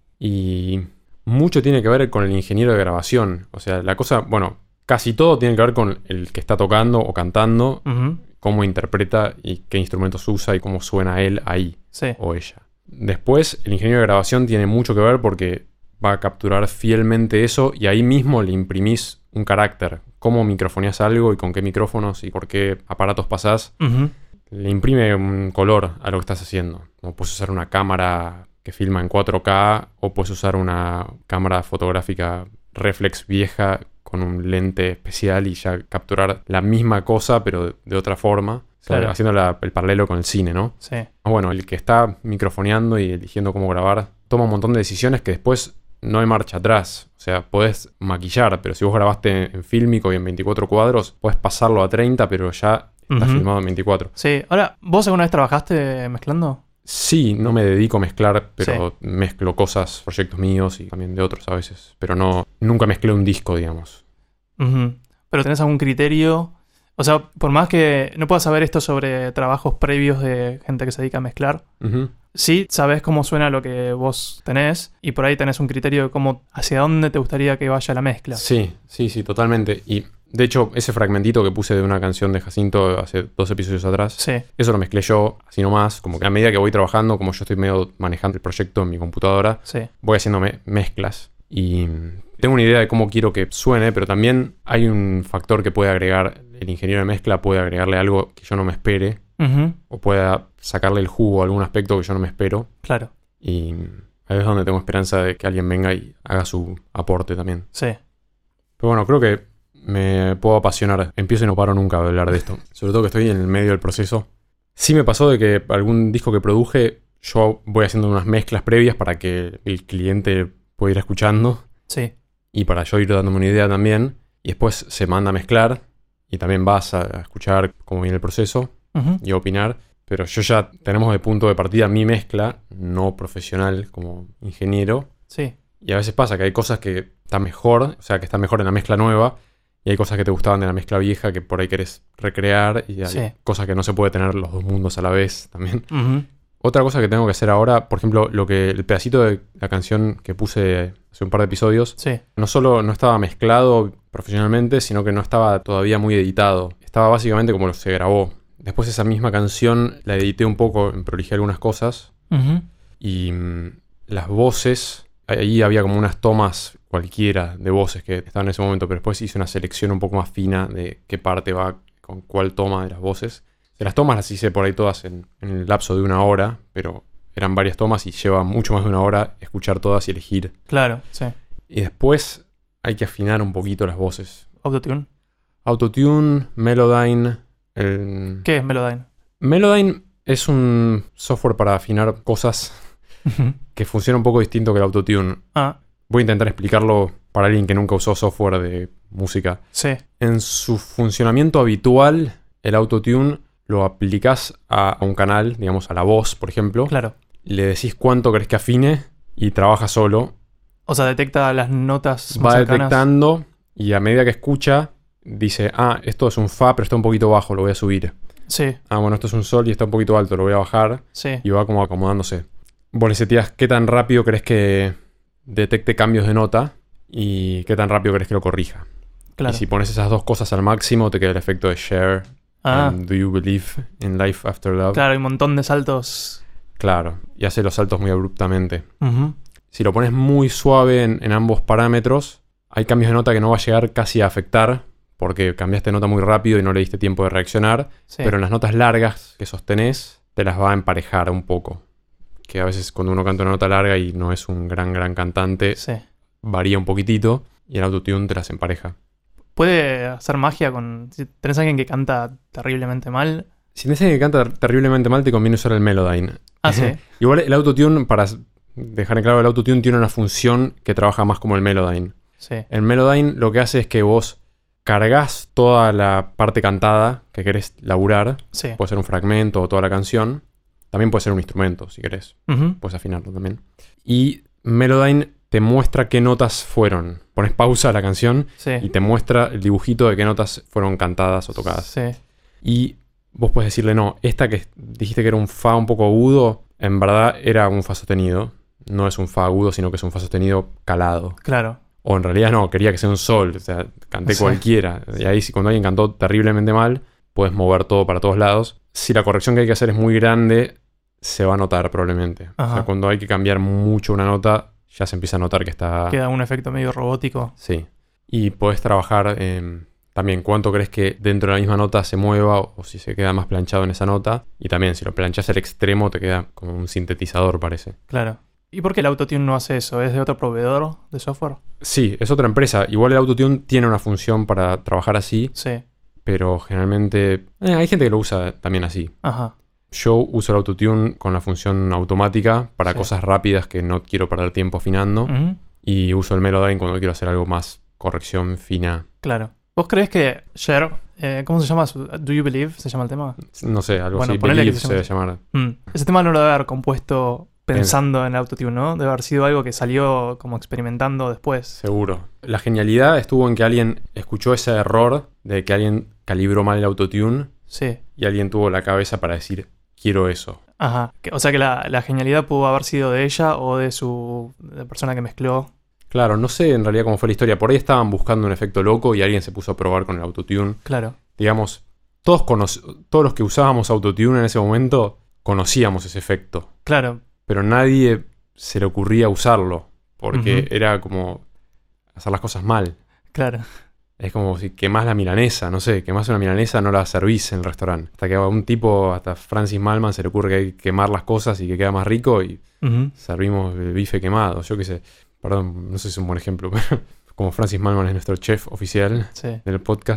y mucho tiene que ver con el ingeniero de grabación. O sea, la cosa, bueno, casi todo tiene que ver con el que está tocando o cantando, Uh-huh. cómo interpreta y qué instrumentos usa y cómo suena él ahí Sí. o ella. Después, el ingeniero de grabación tiene mucho que ver porque va a capturar fielmente eso y ahí mismo le imprimís un carácter. Cómo microfonías algo y con qué micrófonos y por qué aparatos pasás. Uh-huh. Le imprime un color a lo que estás haciendo. Como puedes usar una cámara que filma en cuatro K o puedes usar una cámara fotográfica reflex vieja con un lente especial y ya capturar la misma cosa pero de, de otra forma. O sea, Claro. haciendo la- el paralelo con el cine, ¿no? Sí. Ah, bueno, el que está microfoneando y eligiendo cómo grabar toma un montón de decisiones que después no hay marcha atrás. O sea, podés maquillar, pero si vos grabaste en fílmico y en veinticuatro cuadros, podés pasarlo a treinta, pero ya está Ujú. filmado en veinticuatro. Sí. Ahora, ¿vos alguna vez trabajaste mezclando? Sí, no me dedico a mezclar, pero Sí. mezclo cosas, proyectos míos y también de otros a veces. Pero no, nunca mezclé un disco, digamos. Ujú. ¿Pero tenés algún criterio? O sea, por más que no puedas saber esto sobre trabajos previos de gente que se dedica a mezclar, Ujú. sí sabes cómo suena lo que vos tenés y por ahí tenés un criterio de cómo, hacia dónde te gustaría que vaya la mezcla. Sí, sí, sí, totalmente. Y de hecho, ese fragmentito que puse de una canción de Jacinto hace dos episodios atrás, Sí. eso lo mezclé yo, así nomás. Como que a medida que voy trabajando, como yo estoy medio manejando el proyecto en mi computadora, Sí. voy haciendo me- mezclas. Y tengo una idea de cómo quiero que suene, pero también hay un factor que puede agregar, el ingeniero de mezcla puede agregarle algo que yo no me espere, Ujú. o pueda sacarle el jugo a algún aspecto que yo no me espero. Claro. Y ahí es donde tengo esperanza de que alguien venga y haga su aporte también. Sí. Pero bueno, creo que me puedo apasionar. Empiezo y no paro nunca de hablar de esto. Sobre todo que estoy en el medio del proceso. Sí me pasó de que algún disco que produje, yo voy haciendo unas mezclas previas para que el cliente pueda ir escuchando. Sí. Y para yo ir dándome una idea también. Y después se manda a mezclar. Y también vas a escuchar cómo viene el proceso Uh-huh. y a opinar. Pero yo ya tenemos de punto de partida mi mezcla, no profesional como ingeniero. Sí. Y a veces pasa que hay cosas que están mejor, o sea, que están mejor en la mezcla nueva. Y hay cosas que te gustaban de la mezcla vieja que por ahí querés recrear. Y hay Sí. cosas que no se puede tener los dos mundos a la vez también. Uh-huh. Otra cosa que tengo que hacer ahora, por ejemplo, lo que el pedacito de la canción que puse hace un par de episodios, Sí. no solo no estaba mezclado profesionalmente, sino que no estaba todavía muy editado. Estaba básicamente como se grabó. Después esa misma canción la edité un poco, prolijé algunas cosas. Uh-huh. Y mmm, las voces, ahí había como unas tomas cualquiera de voces que estaban en ese momento, pero después hice una selección un poco más fina de qué parte va con cuál toma de las voces. De las tomas las hice por ahí todas en, en el lapso de una hora, pero eran varias tomas y lleva mucho más de una hora escuchar todas y elegir. Claro, sí. Y después hay que afinar un poquito las voces. Autotune. Autotune, Melodyne. El... ¿Qué es Melodyne? Melodyne es un software para afinar cosas Uh-huh. que funciona un poco distinto que el Autotune. Ah, Voy a intentar explicarlo para alguien que nunca usó software de música. sí. En su funcionamiento habitual, el Autotune lo aplicás a, a un canal, digamos a la voz, por ejemplo. Claro. Le decís cuánto querés que afine y trabaja solo. O sea, detecta las notas Va más cercanas. detectando y a medida que escucha, dice, ah, esto es un fa, pero está un poquito bajo, lo voy a subir. Sí, Ah, bueno, esto es un sol y está un poquito alto, lo voy a bajar. sí. Y va como acomodándose. Vos le seteás qué tan rápido querés que detecte cambios de nota y qué tan rápido querés que lo corrija. Claro. Y si pones esas dos cosas al máximo, te queda el efecto de Cher. Ah, And Do You Believe in Life After Love? claro, hay un montón de saltos. Claro, y hace los saltos muy abruptamente. Uh-huh. Si lo pones muy suave en, en ambos parámetros, hay cambios de nota que no va a llegar casi a afectar, porque cambiaste nota muy rápido y no le diste tiempo de reaccionar. Sí. Pero en las notas largas que sostenés, te las va a emparejar un poco. Que a veces cuando uno canta una nota larga y no es un gran, gran cantante, Sí. varía un poquitito y el autotune te las empareja. Puede hacer magia con... Si tenés a alguien que canta terriblemente mal. Si tenés alguien que canta terriblemente mal, te conviene usar el Melodyne. Ah, sí. Igual el autotune, para dejar en claro, el autotune tiene una función que trabaja más como el Melodyne. Sí. El Melodyne lo que hace es que vos cargas toda la parte cantada que querés laburar. Sí. Puede ser un fragmento o toda la canción. También puede ser un instrumento, si querés. Uh-huh. Puedes afinarlo también. Y Melodyne te muestra qué notas fueron. Pones pausa a la canción Sí. y te muestra el dibujito de qué notas fueron cantadas o tocadas. Sí. Y vos podés decirle, no, esta que dijiste que era un fa un poco agudo, en verdad era un fa sostenido. No es un fa agudo, sino que es un fa sostenido calado. Claro. O en realidad no, quería que sea un sol. O sea, canté Sí. cualquiera. Y ahí si cuando alguien cantó terriblemente mal, puedes mover todo para todos lados. Si la corrección que hay que hacer es muy grande, se va a notar probablemente. Ajá. O sea, cuando hay que cambiar mucho una nota, ya se empieza a notar que está... Queda un efecto medio robótico. Sí. Y podés trabajar eh, también cuánto crees que dentro de la misma nota se mueva o, o si se queda más planchado en esa nota. Y también si lo planchás al extremo te queda como un sintetizador, parece. Claro. ¿Y por qué el Autotune no hace eso? ¿Es de otro proveedor de software? Sí, es otra empresa. Igual el Autotune tiene una función para trabajar así, Sí. pero generalmente eh, hay gente que lo usa también así. Ajá. Yo uso el Autotune con la función automática para Sí. cosas rápidas que no quiero perder tiempo afinando. Ujú. Y uso el Melodyne cuando quiero hacer algo más corrección fina. Claro. ¿Vos creés que Cher, eh, ¿cómo se llama? su- ¿Do You Believe? ¿Se llama el tema? No sé, algo Bueno, así. ponele Believe que se se debe llame- llamar. Mm. Ese tema no lo debe haber compuesto pensando en el Autotune, ¿no? Debe haber sido algo que salió como experimentando después. Seguro. La genialidad estuvo en que alguien escuchó ese error de que alguien calibró mal el Autotune Sí. y alguien tuvo la cabeza para decir, quiero eso. Ajá. Que- O sea que la, la genialidad pudo haber sido de ella o de su de la persona que mezcló. Claro, no sé en realidad cómo fue la historia. Por ahí estaban buscando un efecto loco y alguien se puso a probar con el Autotune. Claro. Digamos, todos, cono- todos los que usábamos Autotune en ese momento conocíamos ese efecto. Claro. Pero nadie se le ocurría usarlo porque Ujú. era como hacer las cosas mal. Claro. Es como si quemás la milanesa, no sé, quemás una milanesa, no la servís en el restaurante. Hasta que a un tipo, hasta Francis Malman, se le ocurre que hay que quemar las cosas y que queda más rico y Ujú. servimos el bife quemado. Yo qué sé, perdón, no sé si es un buen ejemplo, pero como Francis Malman es nuestro chef oficial Sí. del podcast,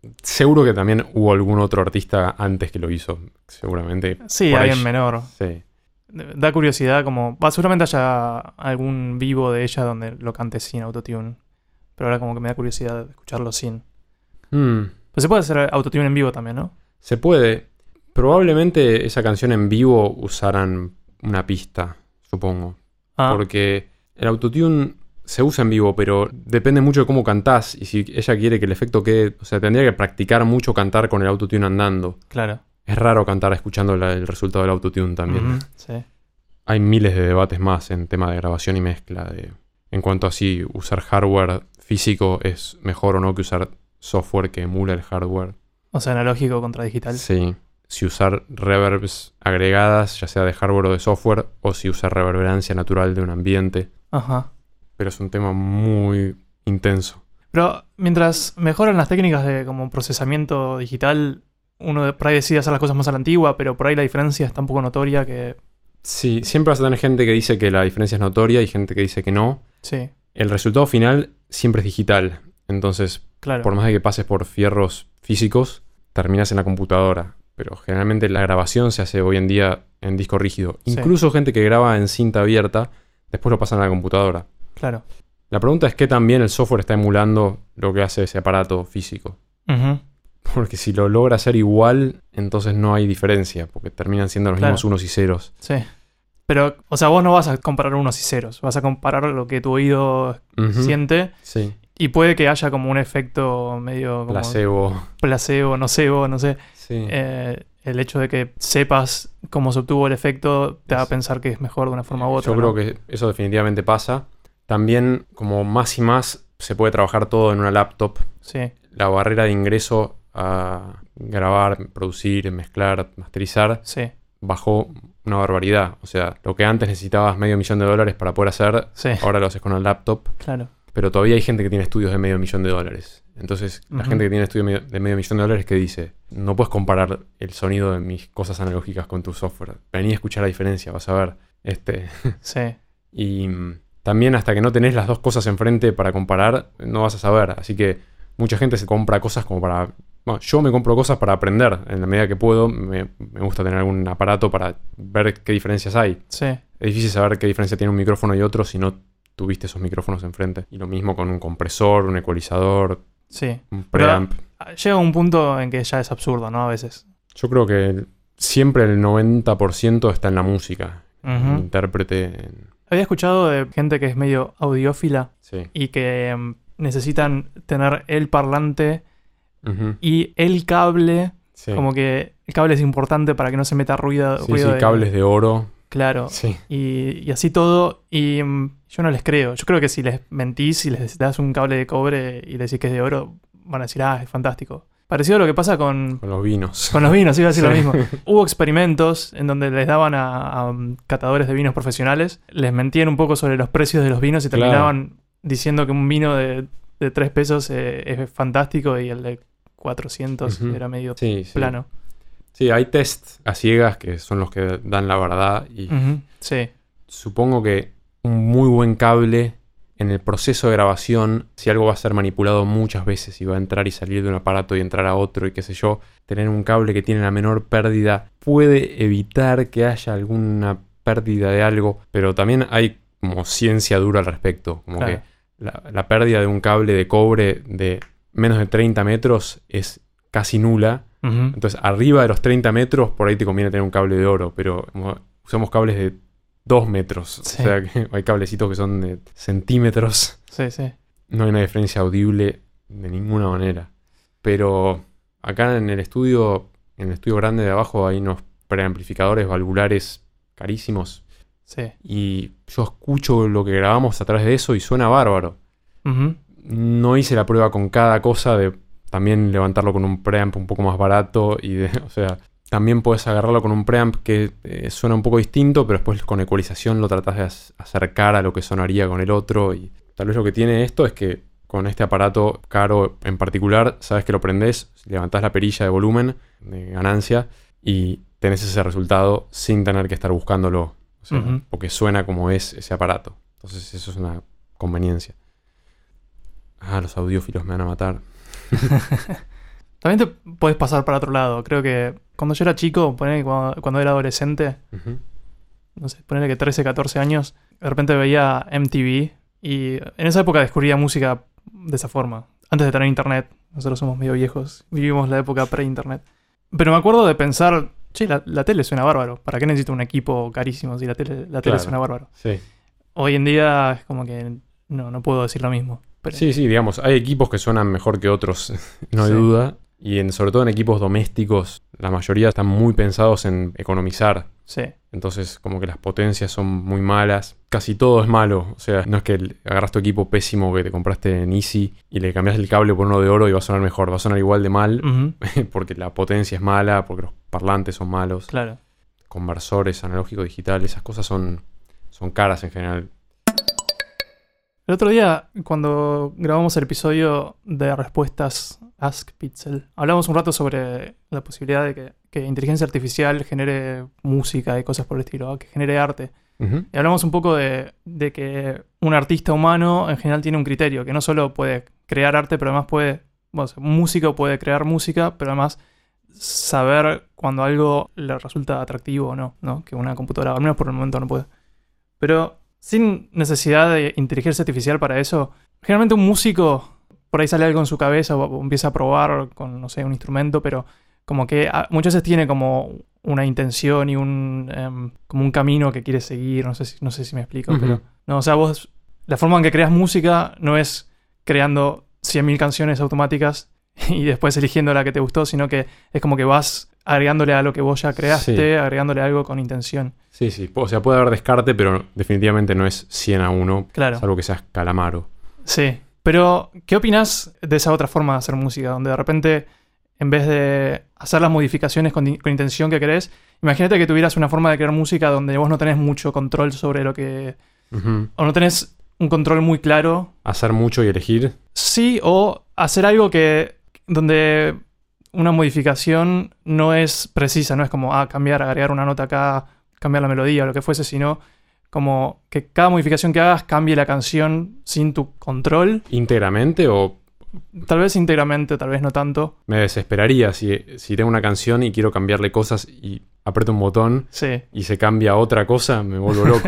Seguro que también hubo algún otro artista antes que lo hizo, seguramente. Sí, Por ahí- alguien menor. Sí. Da curiosidad como... Va, seguramente haya algún vivo de ella donde lo cante sin autotune. Pero ahora como que me da curiosidad escucharlo sin. Mm, Pues se puede hacer autotune en vivo también, ¿no? se puede. Probablemente esa canción en vivo usaran una pista, supongo. Ah, Porque el autotune se usa en vivo, pero depende mucho de cómo cantás. Y si ella quiere que el efecto quede... O sea, tendría que practicar mucho cantar con el autotune andando. claro. Es raro cantar escuchando la- el resultado del autotune también. Ujú, sí. Hay miles de debates más en tema de grabación y mezcla. De, en cuanto a si usar hardware físico es mejor o no que usar software que emula el hardware. O sea, analógico contra digital. Sí. Si usar reverbs agregadas, ya sea de hardware o de software, o si usar reverberancia natural de un ambiente. Ajá. Pero es un tema muy intenso. Pero mientras mejoran las técnicas de como procesamiento digital, uno de- por ahí decide hacer las cosas más a la antigua, pero por ahí la diferencia es tan poco notoria que... Sí, siempre vas a tener gente que dice que la diferencia es notoria y gente que dice que no. Sí, El resultado final siempre es digital. Entonces, claro. por más de que pases por fierros físicos, terminas en la computadora. Pero generalmente la grabación se hace hoy en día en disco rígido. Sí. Incluso gente que graba en cinta abierta, después lo pasan a la computadora. Claro. La pregunta es qué también el software está emulando lo que hace ese aparato físico. Ujú, Porque si lo logra hacer igual, entonces no hay diferencia, porque terminan siendo los Claro. mismos unos y ceros. sí. Pero, o sea, vos no vas a comparar unos y ceros. Vas a comparar lo que tu oído Ujú. siente Sí, y puede que haya como un efecto medio como placebo. placebo, nocebo, no sé. Sí. Eh, el hecho de que sepas cómo se obtuvo el efecto te haga pensar que es mejor de una forma u otra. Yo creo ¿no? que eso definitivamente pasa. También, como más y más se puede trabajar todo en una laptop, Sí, la barrera de ingreso a grabar, producir, mezclar, masterizar, sí, bajó una barbaridad. O sea, lo que antes necesitabas medio millón de dólares para poder hacer, sí, ahora lo haces con una laptop. claro. Pero todavía hay gente que tiene estudios de medio millón de dólares. Entonces, la Ujú. gente que tiene estudios de medio- de medio millón de dólares que dice, no puedes comparar el sonido de mis cosas analógicas con tu software. Vení a escuchar la diferencia, vas a ver. Este, Sí, y mm, también hasta que no tenés las dos cosas enfrente para comparar, no vas a saber. Así que mucha gente se compra cosas como para... Bueno, yo me compro cosas para aprender. En la medida que puedo, me, me gusta tener algún aparato para ver qué diferencias hay. sí, Es difícil saber qué diferencia tiene un micrófono y otro si no tuviste esos micrófonos enfrente. Y lo mismo con un compresor, un ecualizador, sí. un Pero- preamp. Llega un punto en que ya es absurdo, ¿no? A veces. Yo creo que el- siempre el noventa por ciento está en la música. El Ujú. intérprete. en- Había escuchado de gente que es medio audiófila Sí. y que mm, necesitan tener el parlante Ujú. y el cable. Sí. Como que el cable es importante para que no se meta ruido. Sí, ruido sí, de- cables de oro. Claro. Sí. Y, y así todo. Y mm, yo no les creo. Yo creo que si les mentís y les das un cable de cobre y les decís que es de oro, van a decir, ah, es fantástico. Parecido a lo que pasa con, Con los vinos. con los vinos, iba a decir Sí. lo mismo. Hubo experimentos en donde les daban a, a, um, catadores de vinos profesionales, les mentían un poco sobre los precios de los vinos y Claro. terminaban diciendo que un vino de, de tres pesos eh, es fantástico y el de cuatrocientos Ujú. era medio Sí, sí. plano. Sí, hay test a ciegas que son los que dan la verdad. Y Ujú, sí, supongo que un muy buen cable en el proceso de grabación, si algo va a ser manipulado muchas veces y va a entrar y salir de un aparato y entrar a otro y qué sé yo, tener un cable que tiene la menor pérdida puede evitar que haya alguna pérdida de algo, pero también hay como ciencia dura al respecto, como Claro. que la, la pérdida de un cable de cobre de menos de treinta metros es casi nula. ujú, Entonces, arriba de los treinta metros, por ahí te conviene tener un cable de oro, pero como usamos cables de dos metros. Sí. O sea, que hay cablecitos que son de centímetros. sí, sí. No hay una diferencia audible de ninguna manera. Pero acá en el estudio, en el estudio grande de abajo, hay unos preamplificadores valvulares carísimos. Sí. Y yo escucho lo que grabamos a través de eso y suena bárbaro. Ujú, No hice la prueba con cada cosa de también levantarlo con un preamp un poco más barato y de, o sea, también puedes agarrarlo con un preamp que eh, suena un poco distinto, pero después con ecualización lo tratás de as- acercar a lo que sonaría con el otro. Y tal vez lo que tiene esto es que con este aparato caro en particular, sabes que lo prendés, levantás la perilla de volumen, de ganancia, y tenés ese resultado sin tener que estar buscándolo. O sea, Ujú. porque suena como es ese aparato. Entonces eso es una conveniencia. Ah, los audiófilos me van a matar. También te puedes pasar para otro lado. Creo que cuando yo era chico, ponele que cuando, cuando era adolescente, Ujú. no sé, ponele que trece, catorce años, de repente veía M T V y en esa época descubría música de esa forma. Antes de tener internet, nosotros somos medio viejos, vivimos la época pre-internet. Pero me acuerdo de pensar, che, la, la tele suena bárbaro. ¿Para qué necesito un equipo carísimo si la tele, la tele Claro. suena bárbaro? Sí. Hoy en día es como que no, no puedo decir lo mismo. Pero, Sí, sí, digamos, hay equipos que suenan mejor que otros, no hay Sí. duda. Y en, sobre todo en equipos domésticos, la mayoría están muy pensados en economizar. sí, Entonces, como que las potencias son muy malas. Casi todo es malo. O sea, no es que el- agarras tu equipo pésimo que te compraste en Easy y le cambias el cable por uno de oro y va a sonar mejor. Va a sonar igual de mal Ujú, porque la potencia es mala, porque los parlantes son malos. claro. Conversores analógicos, digitales, esas cosas son, son caras en general. El otro día, cuando grabamos el episodio de respuestas Ask Pixel, hablamos un rato sobre la posibilidad de que, que inteligencia artificial genere música y cosas por el estilo, que genere arte. Ujú. Y hablamos un poco de, de que un artista humano en general tiene un criterio, que no solo puede crear arte, pero además puede, bueno, o sea, un músico puede crear música, pero además saber cuando algo le resulta atractivo o no, ¿no? Que una computadora, al menos por el momento, no puede. Pero sin necesidad de inteligencia artificial para eso, generalmente un músico por ahí sale algo en su cabeza o, o empieza a probar con, no sé, un instrumento, pero como que a- muchas veces tiene como una intención y un em, como un camino que quiere seguir, no sé si, no sé si me explico, Ujú. pero no, o sea, vos la forma en que creas música no es creando cien mil canciones automáticas y después eligiendo la que te gustó, sino que es como que vas agregándole a lo que vos ya creaste, Sí. agregándole algo con intención. Sí, sí. O sea, puede haber descarte, pero definitivamente no es cien a uno. Claro. Salvo que seas Calamaro. Sí, pero ¿qué opinas de esa otra forma de hacer música? Donde de repente, en vez de hacer las modificaciones con, con intención que querés, imagínate que tuvieras una forma de crear música donde vos no tenés mucho control sobre lo que... Ujú. o no tenés un control muy claro. Hacer mucho y elegir. Sí, o hacer algo que... donde una modificación no es precisa, no es como, ah, cambiar, agregar una nota acá, cambiar la melodía o lo que fuese, sino como que cada modificación que hagas cambie la canción sin tu control. ¿Íntegramente o Tal vez íntegramente, tal vez no tanto. me desesperaría si, si tengo una canción y quiero cambiarle cosas y aprieto un botón Sí. y se cambia a otra cosa? Me vuelvo loco.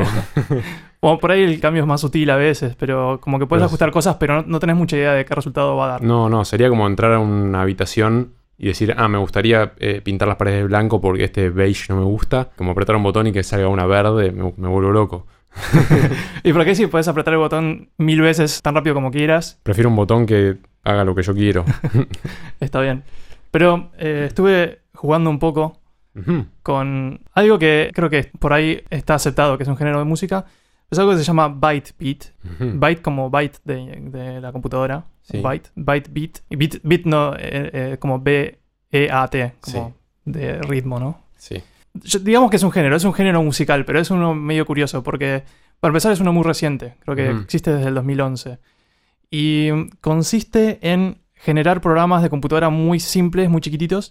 O por ahí el cambio es más sutil a veces, pero como que puedes Pero ajustar cosas, pero no, no tenés mucha idea de qué resultado va a dar. No, no, sería como entrar a una habitación y decir, ah, me gustaría eh, pintar las paredes de blanco porque este beige no me gusta. Como apretar un botón y que salga una verde, me, me vuelvo loco. Y por qué si puedes apretar el botón mil veces tan rápido como quieras, Prefiero un botón que haga lo que yo quiero. está bien. Pero eh, estuve jugando un poco Ujú. con algo que creo que por ahí está aceptado, que es un género de música. Es algo que se llama byte beat. Ujú. Byte como byte de, de la computadora. Sí. Byte, byte beat. Y beat, beat no, eh, eh, como B E A T, como Sí. de ritmo, ¿no? Sí. Yo- digamos que es un género, es un género musical, pero es uno medio curioso porque, para empezar, es uno muy reciente. Creo que Ujú. existe desde el dos mil once. Y mm, consiste en generar programas de computadora muy simples, muy chiquititos,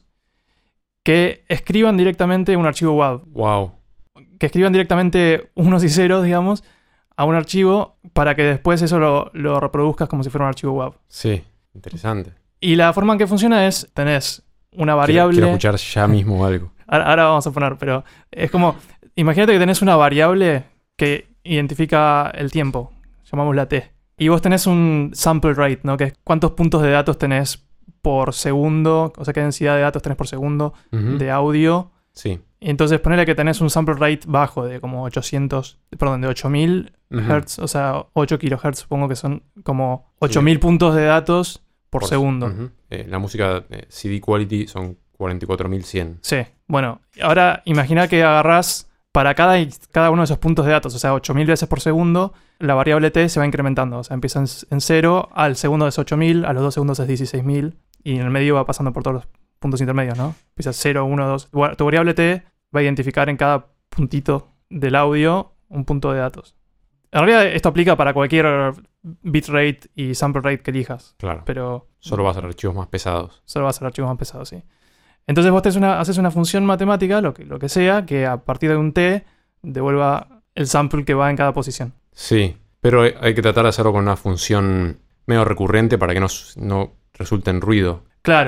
que escriban directamente un archivo W A V. Wow. Que escriban directamente unos y ceros, digamos, a un archivo para que después eso lo, lo reproduzcas como si fuera un archivo W A V. Sí. Interesante. Y la forma en que funciona es, tenés una Quiero, variable... quiero escuchar ya mismo algo. Ahora, ahora vamos a poner, pero es como... Imagínate que tenés una variable que identifica el tiempo, llamámosla T. Y vos tenés un sample rate, ¿no? Que es cuántos puntos de datos tenés por segundo, o sea, qué densidad de datos tenés por segundo Ujú. de audio. Sí. Y entonces ponele que tenés un sample rate bajo de como ochocientos, perdón, de ocho mil Ujú. hertz, o sea, ocho kilohertz, supongo que son como ocho mil puntos de datos por, segundo. Ujú. Eh, la música eh, C D Quality son cuarenta y cuatro mil cien. Sí, bueno, ahora imagina que agarrás para cada, cada uno de esos puntos de datos, o sea, ocho mil veces por segundo, la variable t se va incrementando. O sea, empieza en, en cero, al segundo es ocho mil, a los dos segundos es dieciséis mil, y en el medio va pasando por todos los puntos intermedios, ¿no? Empieza cero, uno, dos. Tu variable t va a identificar en cada puntito del audio un punto de datos. En realidad esto aplica para cualquier bitrate y sample rate que elijas, Claro. pero Solo va a ser archivos más pesados. solo va a ser archivos más pesados, sí. Entonces vos tenés una, haces una función matemática, lo que, lo que sea, que a partir de un t devuelva el sample que va en cada posición. Sí, pero hay hay que tratar de hacerlo con una función medio recurrente para que no, s- no resulte en ruido. Claro,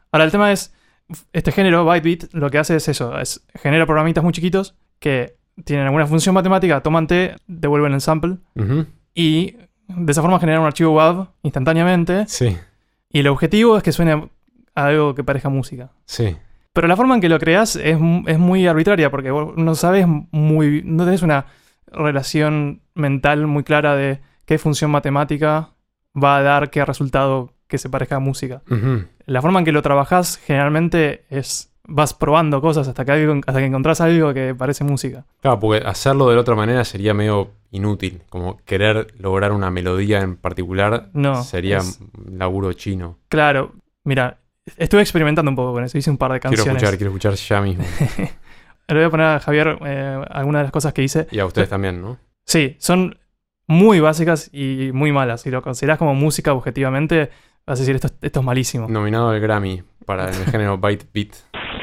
Ahora, el tema es, este género, Bytebeat, lo que hace es eso, es genera programitas muy chiquitos que tienen alguna función matemática, toman T, devuelven el sample, Uh-huh. y de esa forma generan un archivo W A V instantáneamente, Sí, y el objetivo es que suene a algo que parezca música. sí. Pero la forma en que lo creas es, es muy arbitraria, porque vos no sabes muy... no tenés una relación mental muy clara de qué función matemática va a dar qué resultado que se parezca a música. Uh-huh. La forma en que lo trabajás generalmente es... vas probando cosas hasta que, algo, hasta que encontrás algo que parece música. Claro, porque hacerlo de la otra manera sería medio inútil. Como querer lograr una melodía en particular No, sería es- un laburo chino. Claro. Claro, mira, estuve experimentando un poco con eso, hice un par de Quiero canciones. escuchar, quiero escuchar ya mismo. Le voy a poner a Javier eh, algunas de las cosas que hice. Y a ustedes también, ¿no? Sí, son muy básicas y muy malas. Si lo considerás como música objetivamente, vas a decir esto, esto es malísimo. Nominado al Grammy para el género Bytebeat.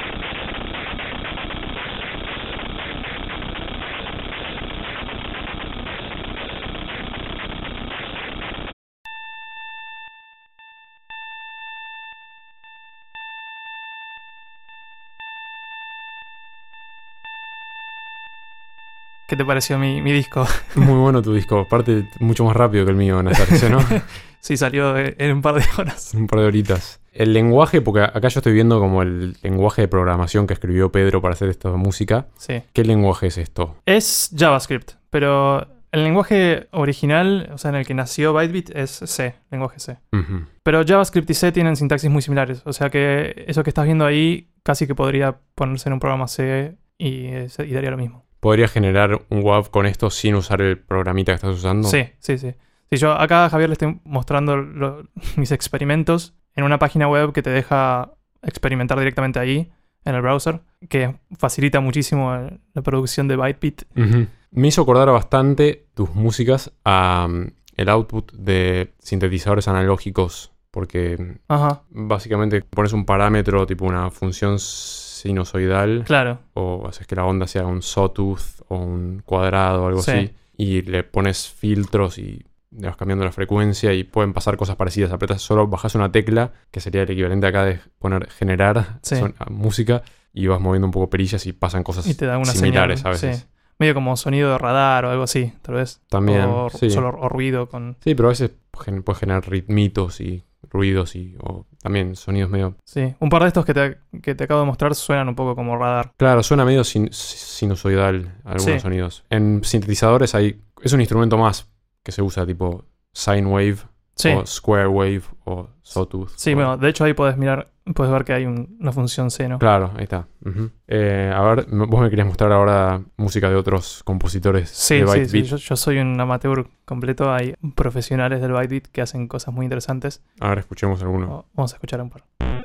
¿Qué te pareció mi, mi disco? Muy bueno tu disco. Aparte, mucho más rápido que el mío en hacerse, ¿no? Sí, salió en en un par de horas. Un par de horitas. El lenguaje, porque acá yo estoy viendo como el lenguaje de programación que escribió Pedro para hacer esta música. Sí. ¿Qué lenguaje es esto? Es JavaScript, pero el lenguaje original, o sea, en el que nació Bytebeat, es C, lenguaje C. Ujú. Pero JavaScript y C tienen sintaxis muy similares. O sea que eso que estás viendo ahí casi que podría ponerse en un programa C y, eh, y daría lo mismo. ¿Podrías generar un W A V con esto sin usar el programita que estás usando? Sí, sí, sí. Sí, yo acá a Javier le estoy mostrando lo- mis experimentos en una página web que te deja experimentar directamente ahí, en el browser, que facilita muchísimo eh, la producción de Bytebeat. Ujú. Me hizo acordar bastante tus músicas a um, el output de sintetizadores analógicos, porque Ajá, básicamente pones un parámetro tipo una función sinusoidal claro. o haces que la onda sea un sawtooth o un cuadrado o algo Sí. así y le pones filtros y le vas cambiando la frecuencia y pueden pasar cosas parecidas. Apretas solo, bajas una tecla, que sería el equivalente acá de poner generar Sí. son- música y vas moviendo un poco perillas y pasan cosas Y te da una similares señal, a veces. sí. Medio como sonido de radar o algo así, tal vez. También, O, sí. solo, o ruido con... Sí, pero a veces gen- puedes generar ritmitos y ruidos y o también sonidos medio... Sí, un par de estos que te, que te acabo de mostrar suenan un poco como radar. Claro, suena medio sin- sinusoidal algunos Sí. sonidos. En sintetizadores hay... es un instrumento más que se usa tipo sine wave Sí, o square wave o sawtooth. sí, o- bueno, de hecho ahí puedes mirar, puedes ver que hay un- una función C, ¿no? Claro, ahí está. Ujú. Eh, a ver, m- vos me querías mostrar ahora música de otros compositores Sí, de sí, sí, Bytebeat. yo, yo soy un amateur completo, hay profesionales del Bytebeat que hacen cosas muy interesantes. A ver, escuchemos alguno. O- Vamos a escuchar un par.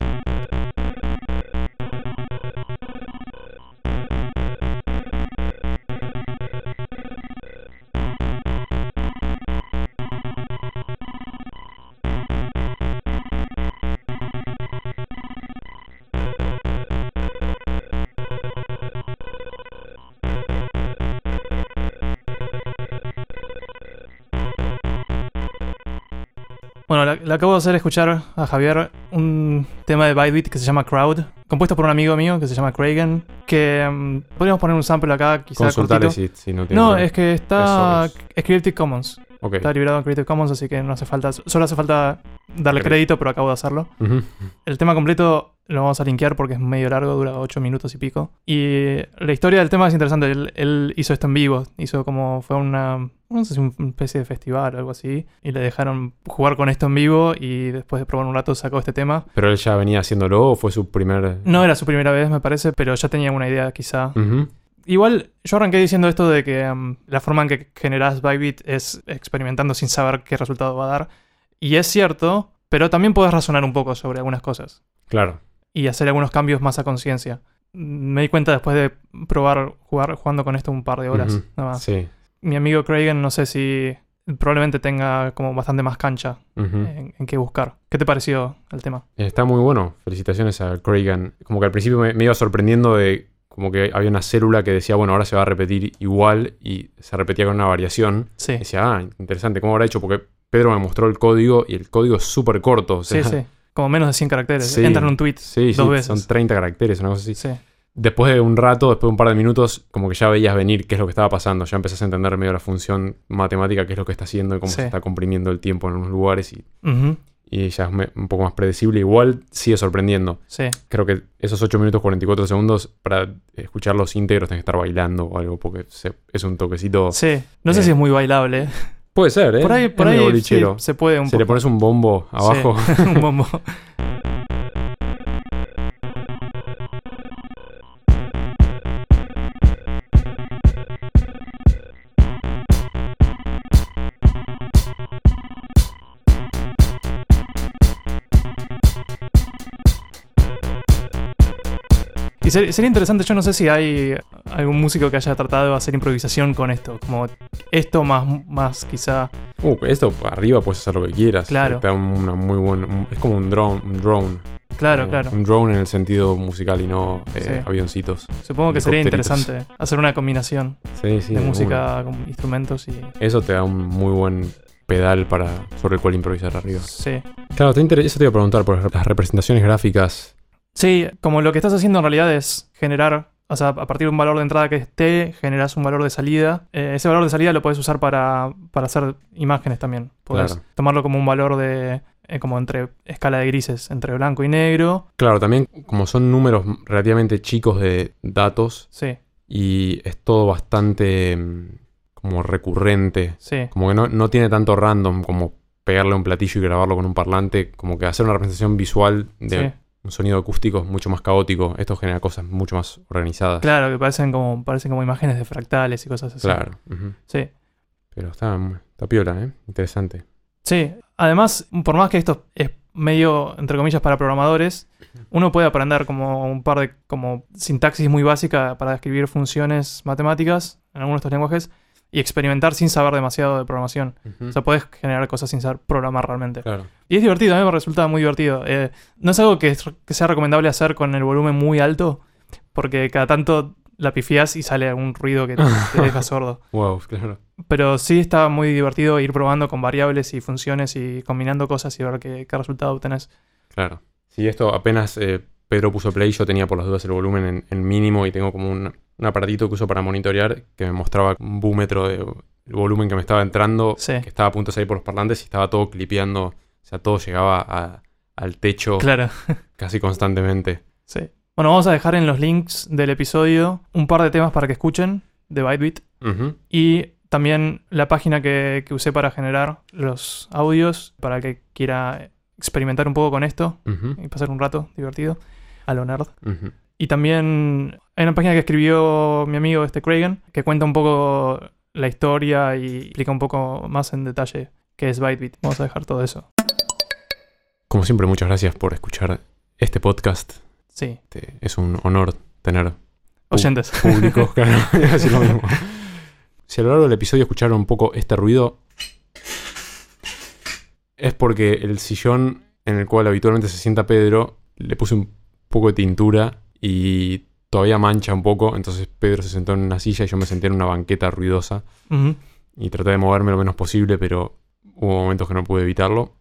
Bueno, le, le acabo de hacer escuchar a Javier un tema de Bytebeat que se llama Crowd, compuesto por un amigo mío que se llama Craigan, que mm, podríamos poner un sample acá, quizá Consultale cortito. si, si no tiene... No, problema. es que está... Eso es Creative Commons. Ok. Está liberado en Creative Commons, así que no hace falta... Solo hace falta darle Cre- crédito, pero acabo de hacerlo. Ujú. El tema completo lo vamos a linkear porque es medio largo, dura ocho minutos y pico. Y la historia del tema es interesante. Él, él hizo esto en vivo. Hizo como... Fue una... No sé si una especie de festival o algo así. Y le dejaron jugar con esto en vivo y después de probar un rato sacó este tema. ¿Pero él ya venía haciéndolo o fue su primer...? No era su primera vez, me parece, pero ya tenía una idea quizá. Ujú. Igual, yo arranqué diciendo esto de que um, la forma en que generás Bytebeat es experimentando sin saber qué resultado va a dar. Y es cierto, pero también podés razonar un poco sobre algunas cosas. Claro. Y hacer algunos cambios más a conciencia. Me di cuenta después de probar jugar jugando con esto un par de horas, Ujú. nada más. Sí. Mi amigo Craigan, no sé si probablemente tenga como bastante más cancha Ujú. en, en qué buscar. ¿Qué te pareció el tema? Está muy bueno. Felicitaciones a Craigan. Como que al principio me, me iba sorprendiendo de como que había una célula que decía, bueno, ahora se va a repetir igual y se repetía con una variación. Sí, Y decía, ah, interesante, ¿cómo habrá hecho? Porque Pedro me mostró el código y el código es súper corto. O sea, sí, sí. como menos de cien caracteres. Sí. Entran un tweet Sí, dos sí, veces. son treinta caracteres, una cosa así. Sí. Después de un rato, después de un par de minutos, como que ya veías venir qué es lo que estaba pasando. Ya empezás a entender medio la función matemática, qué es lo que está haciendo y cómo Sí. se está comprimiendo el tiempo en unos lugares. Y, Ujú. y ya es me- un poco más predecible. Igual sigue sorprendiendo. Sí. Creo que esos ocho minutos cuarenta y cuatro segundos, para escuchar los íntegros tenés que estar bailando o algo, porque se- es un toquecito. Sí. No sé Eh, si es muy bailable. Puede ser, ¿eh? Por ahí, Es por medio ahí sí, bolichero. se puede un Si le poco. pones un bombo abajo. Sí, un bombo. Y ser- sería interesante, yo no sé si hay algún músico que haya tratado de hacer improvisación con esto, como esto más, más quizá... Uh, esto arriba puedes hacer lo que quieras. Claro. Te da una muy buena. un- es como un drone. Un drone. Claro, Eh, claro. Un drone en el sentido musical y no eh, Sí. avioncitos. Supongo que sería helicópteritos. interesante hacer una combinación Sí, sí. de una. música con instrumentos y... Eso te da un muy buen pedal para sobre el cual improvisar arriba. Sí. Claro, te inter- eso te iba a preguntar por las representaciones gráficas. Sí, como lo que estás haciendo en realidad es generar, o sea, a partir de un valor de entrada que esté, generas un valor de salida. Eh, ese valor de salida lo puedes usar para, para hacer imágenes también. Puedes Claro. tomarlo como un valor de, eh, como entre escala de grises, entre blanco y negro. Claro, también como son números relativamente chicos de datos Sí, y es todo bastante mm, como recurrente. sí, Como que no, no tiene tanto random como pegarle a un platillo y grabarlo con un parlante. Como que hacer una representación visual de sí. un sonido acústico es mucho más caótico. Esto genera cosas mucho más organizadas. Claro, que parecen como, parecen como imágenes de fractales y cosas así. Claro. Ujú. Sí. Pero está, está piola, ¿eh? Interesante. Sí, además, por más que esto es medio, entre comillas, para programadores, uno puede aprender como un par de como sintaxis muy básica para describir funciones matemáticas en algunos de estos lenguajes y experimentar sin saber demasiado de programación. Ujú. O sea, puedes generar cosas sin saber programar realmente. Claro. Y es divertido, a mí me resulta muy divertido. Eh, no es algo que, es- que sea recomendable hacer con el volumen muy alto, porque cada tanto la pifias y sale algún ruido que te, te deja sordo. Wow, claro. Pero sí está muy divertido ir probando con variables y funciones y combinando cosas y ver qué, qué resultado obtenés. Claro. Sí, esto apenas eh, Pedro puso play, yo tenía por las dudas el volumen en, en mínimo y tengo como un, un aparatito que uso para monitorear que me mostraba un búmetro de el volumen que me estaba entrando, Sí. que estaba a punto de salir por los parlantes y estaba todo clipeando, o sea, todo llegaba a- al techo Claro, casi constantemente. sí. Bueno, vamos a dejar en los links del episodio un par de temas para que escuchen de Bytebeat Ujú. y también la página que, que usé para generar los audios para el que quiera experimentar un poco con esto Ujú. y pasar un rato divertido a lo nerd. Ujú. Y también hay una página que escribió mi amigo este Cragen que cuenta un poco la historia y explica un poco más en detalle qué es Bytebeat. Vamos a dejar todo eso. Como siempre, muchas gracias por escuchar este podcast. Sí, Este, es un honor tener oyentes. público, claro, iba a decir lo mismo. Si a lo largo del episodio escucharon un poco este ruido, es porque el sillón en el cual habitualmente se sienta Pedro, le puse un poco de tintura y todavía mancha un poco, entonces Pedro se sentó en una silla y yo me senté en una banqueta ruidosa Ujú. y traté de moverme lo menos posible, pero hubo momentos que no pude evitarlo.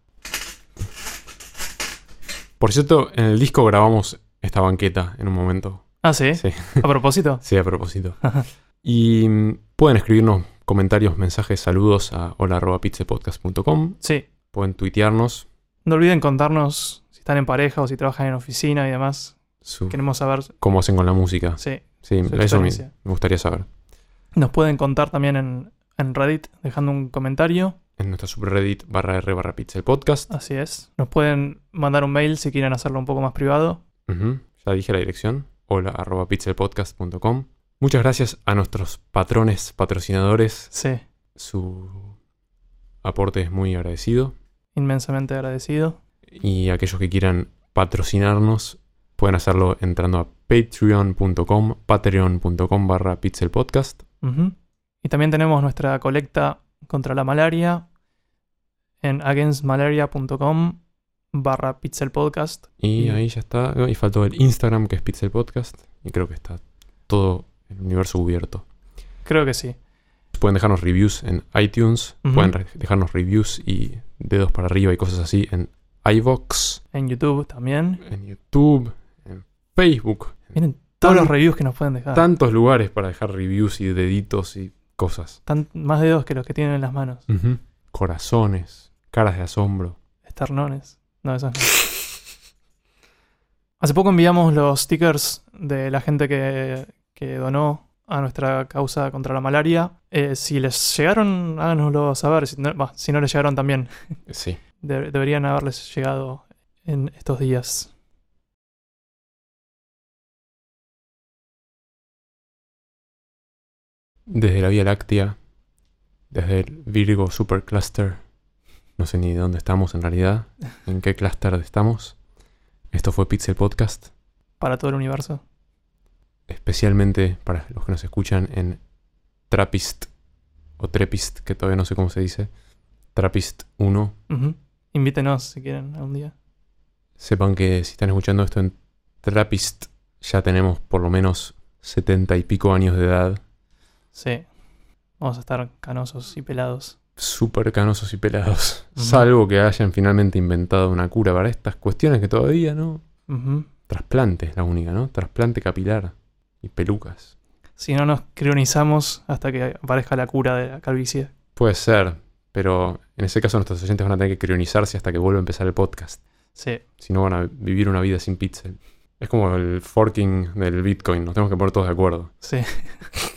Por cierto, en el disco grabamos esta banqueta en un momento. Ah, ¿sí? Sí. A propósito. Sí, a propósito. Y mm, pueden escribirnos comentarios, mensajes, saludos a hola arroba pizzapodcast punto com. Sí. Pueden tuitearnos No olviden contarnos si están en pareja o si trabajan en oficina y demás. su- Queremos saber. cómo hacen con la música. Sí. Sí, su eso me, experiencia. me gustaría saber. Nos pueden contar también en, en Reddit dejando un comentario. En nuestra subreddit barra r barra pizza el podcast. Así es. Nos pueden mandar un mail si quieren hacerlo un poco más privado. Ujú, ya dije la dirección. hola arroba pizzapodcast punto com. Muchas gracias a nuestros patrones patrocinadores. Sí. Su aporte es muy agradecido. Inmensamente agradecido. Y aquellos que quieran patrocinarnos pueden hacerlo entrando a patreon punto com, patreon punto com barra pixelpodcast. Ujú. Y también tenemos nuestra colecta contra la malaria en againstmalaria punto com barra pixelpodcast. Y Y- ahí ya está. Y faltó el Instagram, que es pixelpodcast. Y creo que está todo el universo cubierto. Creo que sí. Pueden dejarnos reviews en iTunes. Ujú. Pueden re- dejarnos reviews y dedos para arriba y cosas así en iVoox. En YouTube también. En YouTube, en Facebook. Miren todos Tan- los reviews que nos pueden dejar. Tantos lugares para dejar reviews y deditos y cosas. Tan- más dedos que los que tienen en las manos. Ujú. Corazones, caras de asombro. Esternones. No, esos no. Hace poco enviamos los stickers de la gente que, que donó a nuestra causa contra la malaria. Eh, si les llegaron, háganoslo saber. Si no, bah, si no les llegaron también, Sí. de- deberían haberles llegado en estos días. Desde la Vía Láctea, desde el Virgo Supercluster, no sé ni de dónde estamos en realidad, en qué clúster estamos. Esto fue Pixel Podcast, Para todo el universo. especialmente para los que nos escuchan en Trappist o Trepist, que todavía no sé cómo se dice, Trappist uno. Ujú. Invítenos si quieren algún día. Sepan que si están escuchando esto en Trappist, ya tenemos por lo menos setenta y pico años de edad, Sí. Vamos a estar canosos y pelados. súper canosos y pelados, Ujú. salvo que hayan finalmente inventado una cura para estas cuestiones que todavía no. Ujú. Trasplante es la única, ¿no? Trasplante capilar y pelucas. Si no nos crionizamos hasta que aparezca la cura de la calvicie. Puede ser, pero en ese caso nuestros oyentes van a tener que crionizarse hasta que vuelva a empezar el podcast. Sí. Si no van a vivir una vida sin pixel. Es como el forking del Bitcoin, nos tenemos que poner todos de acuerdo. Sí.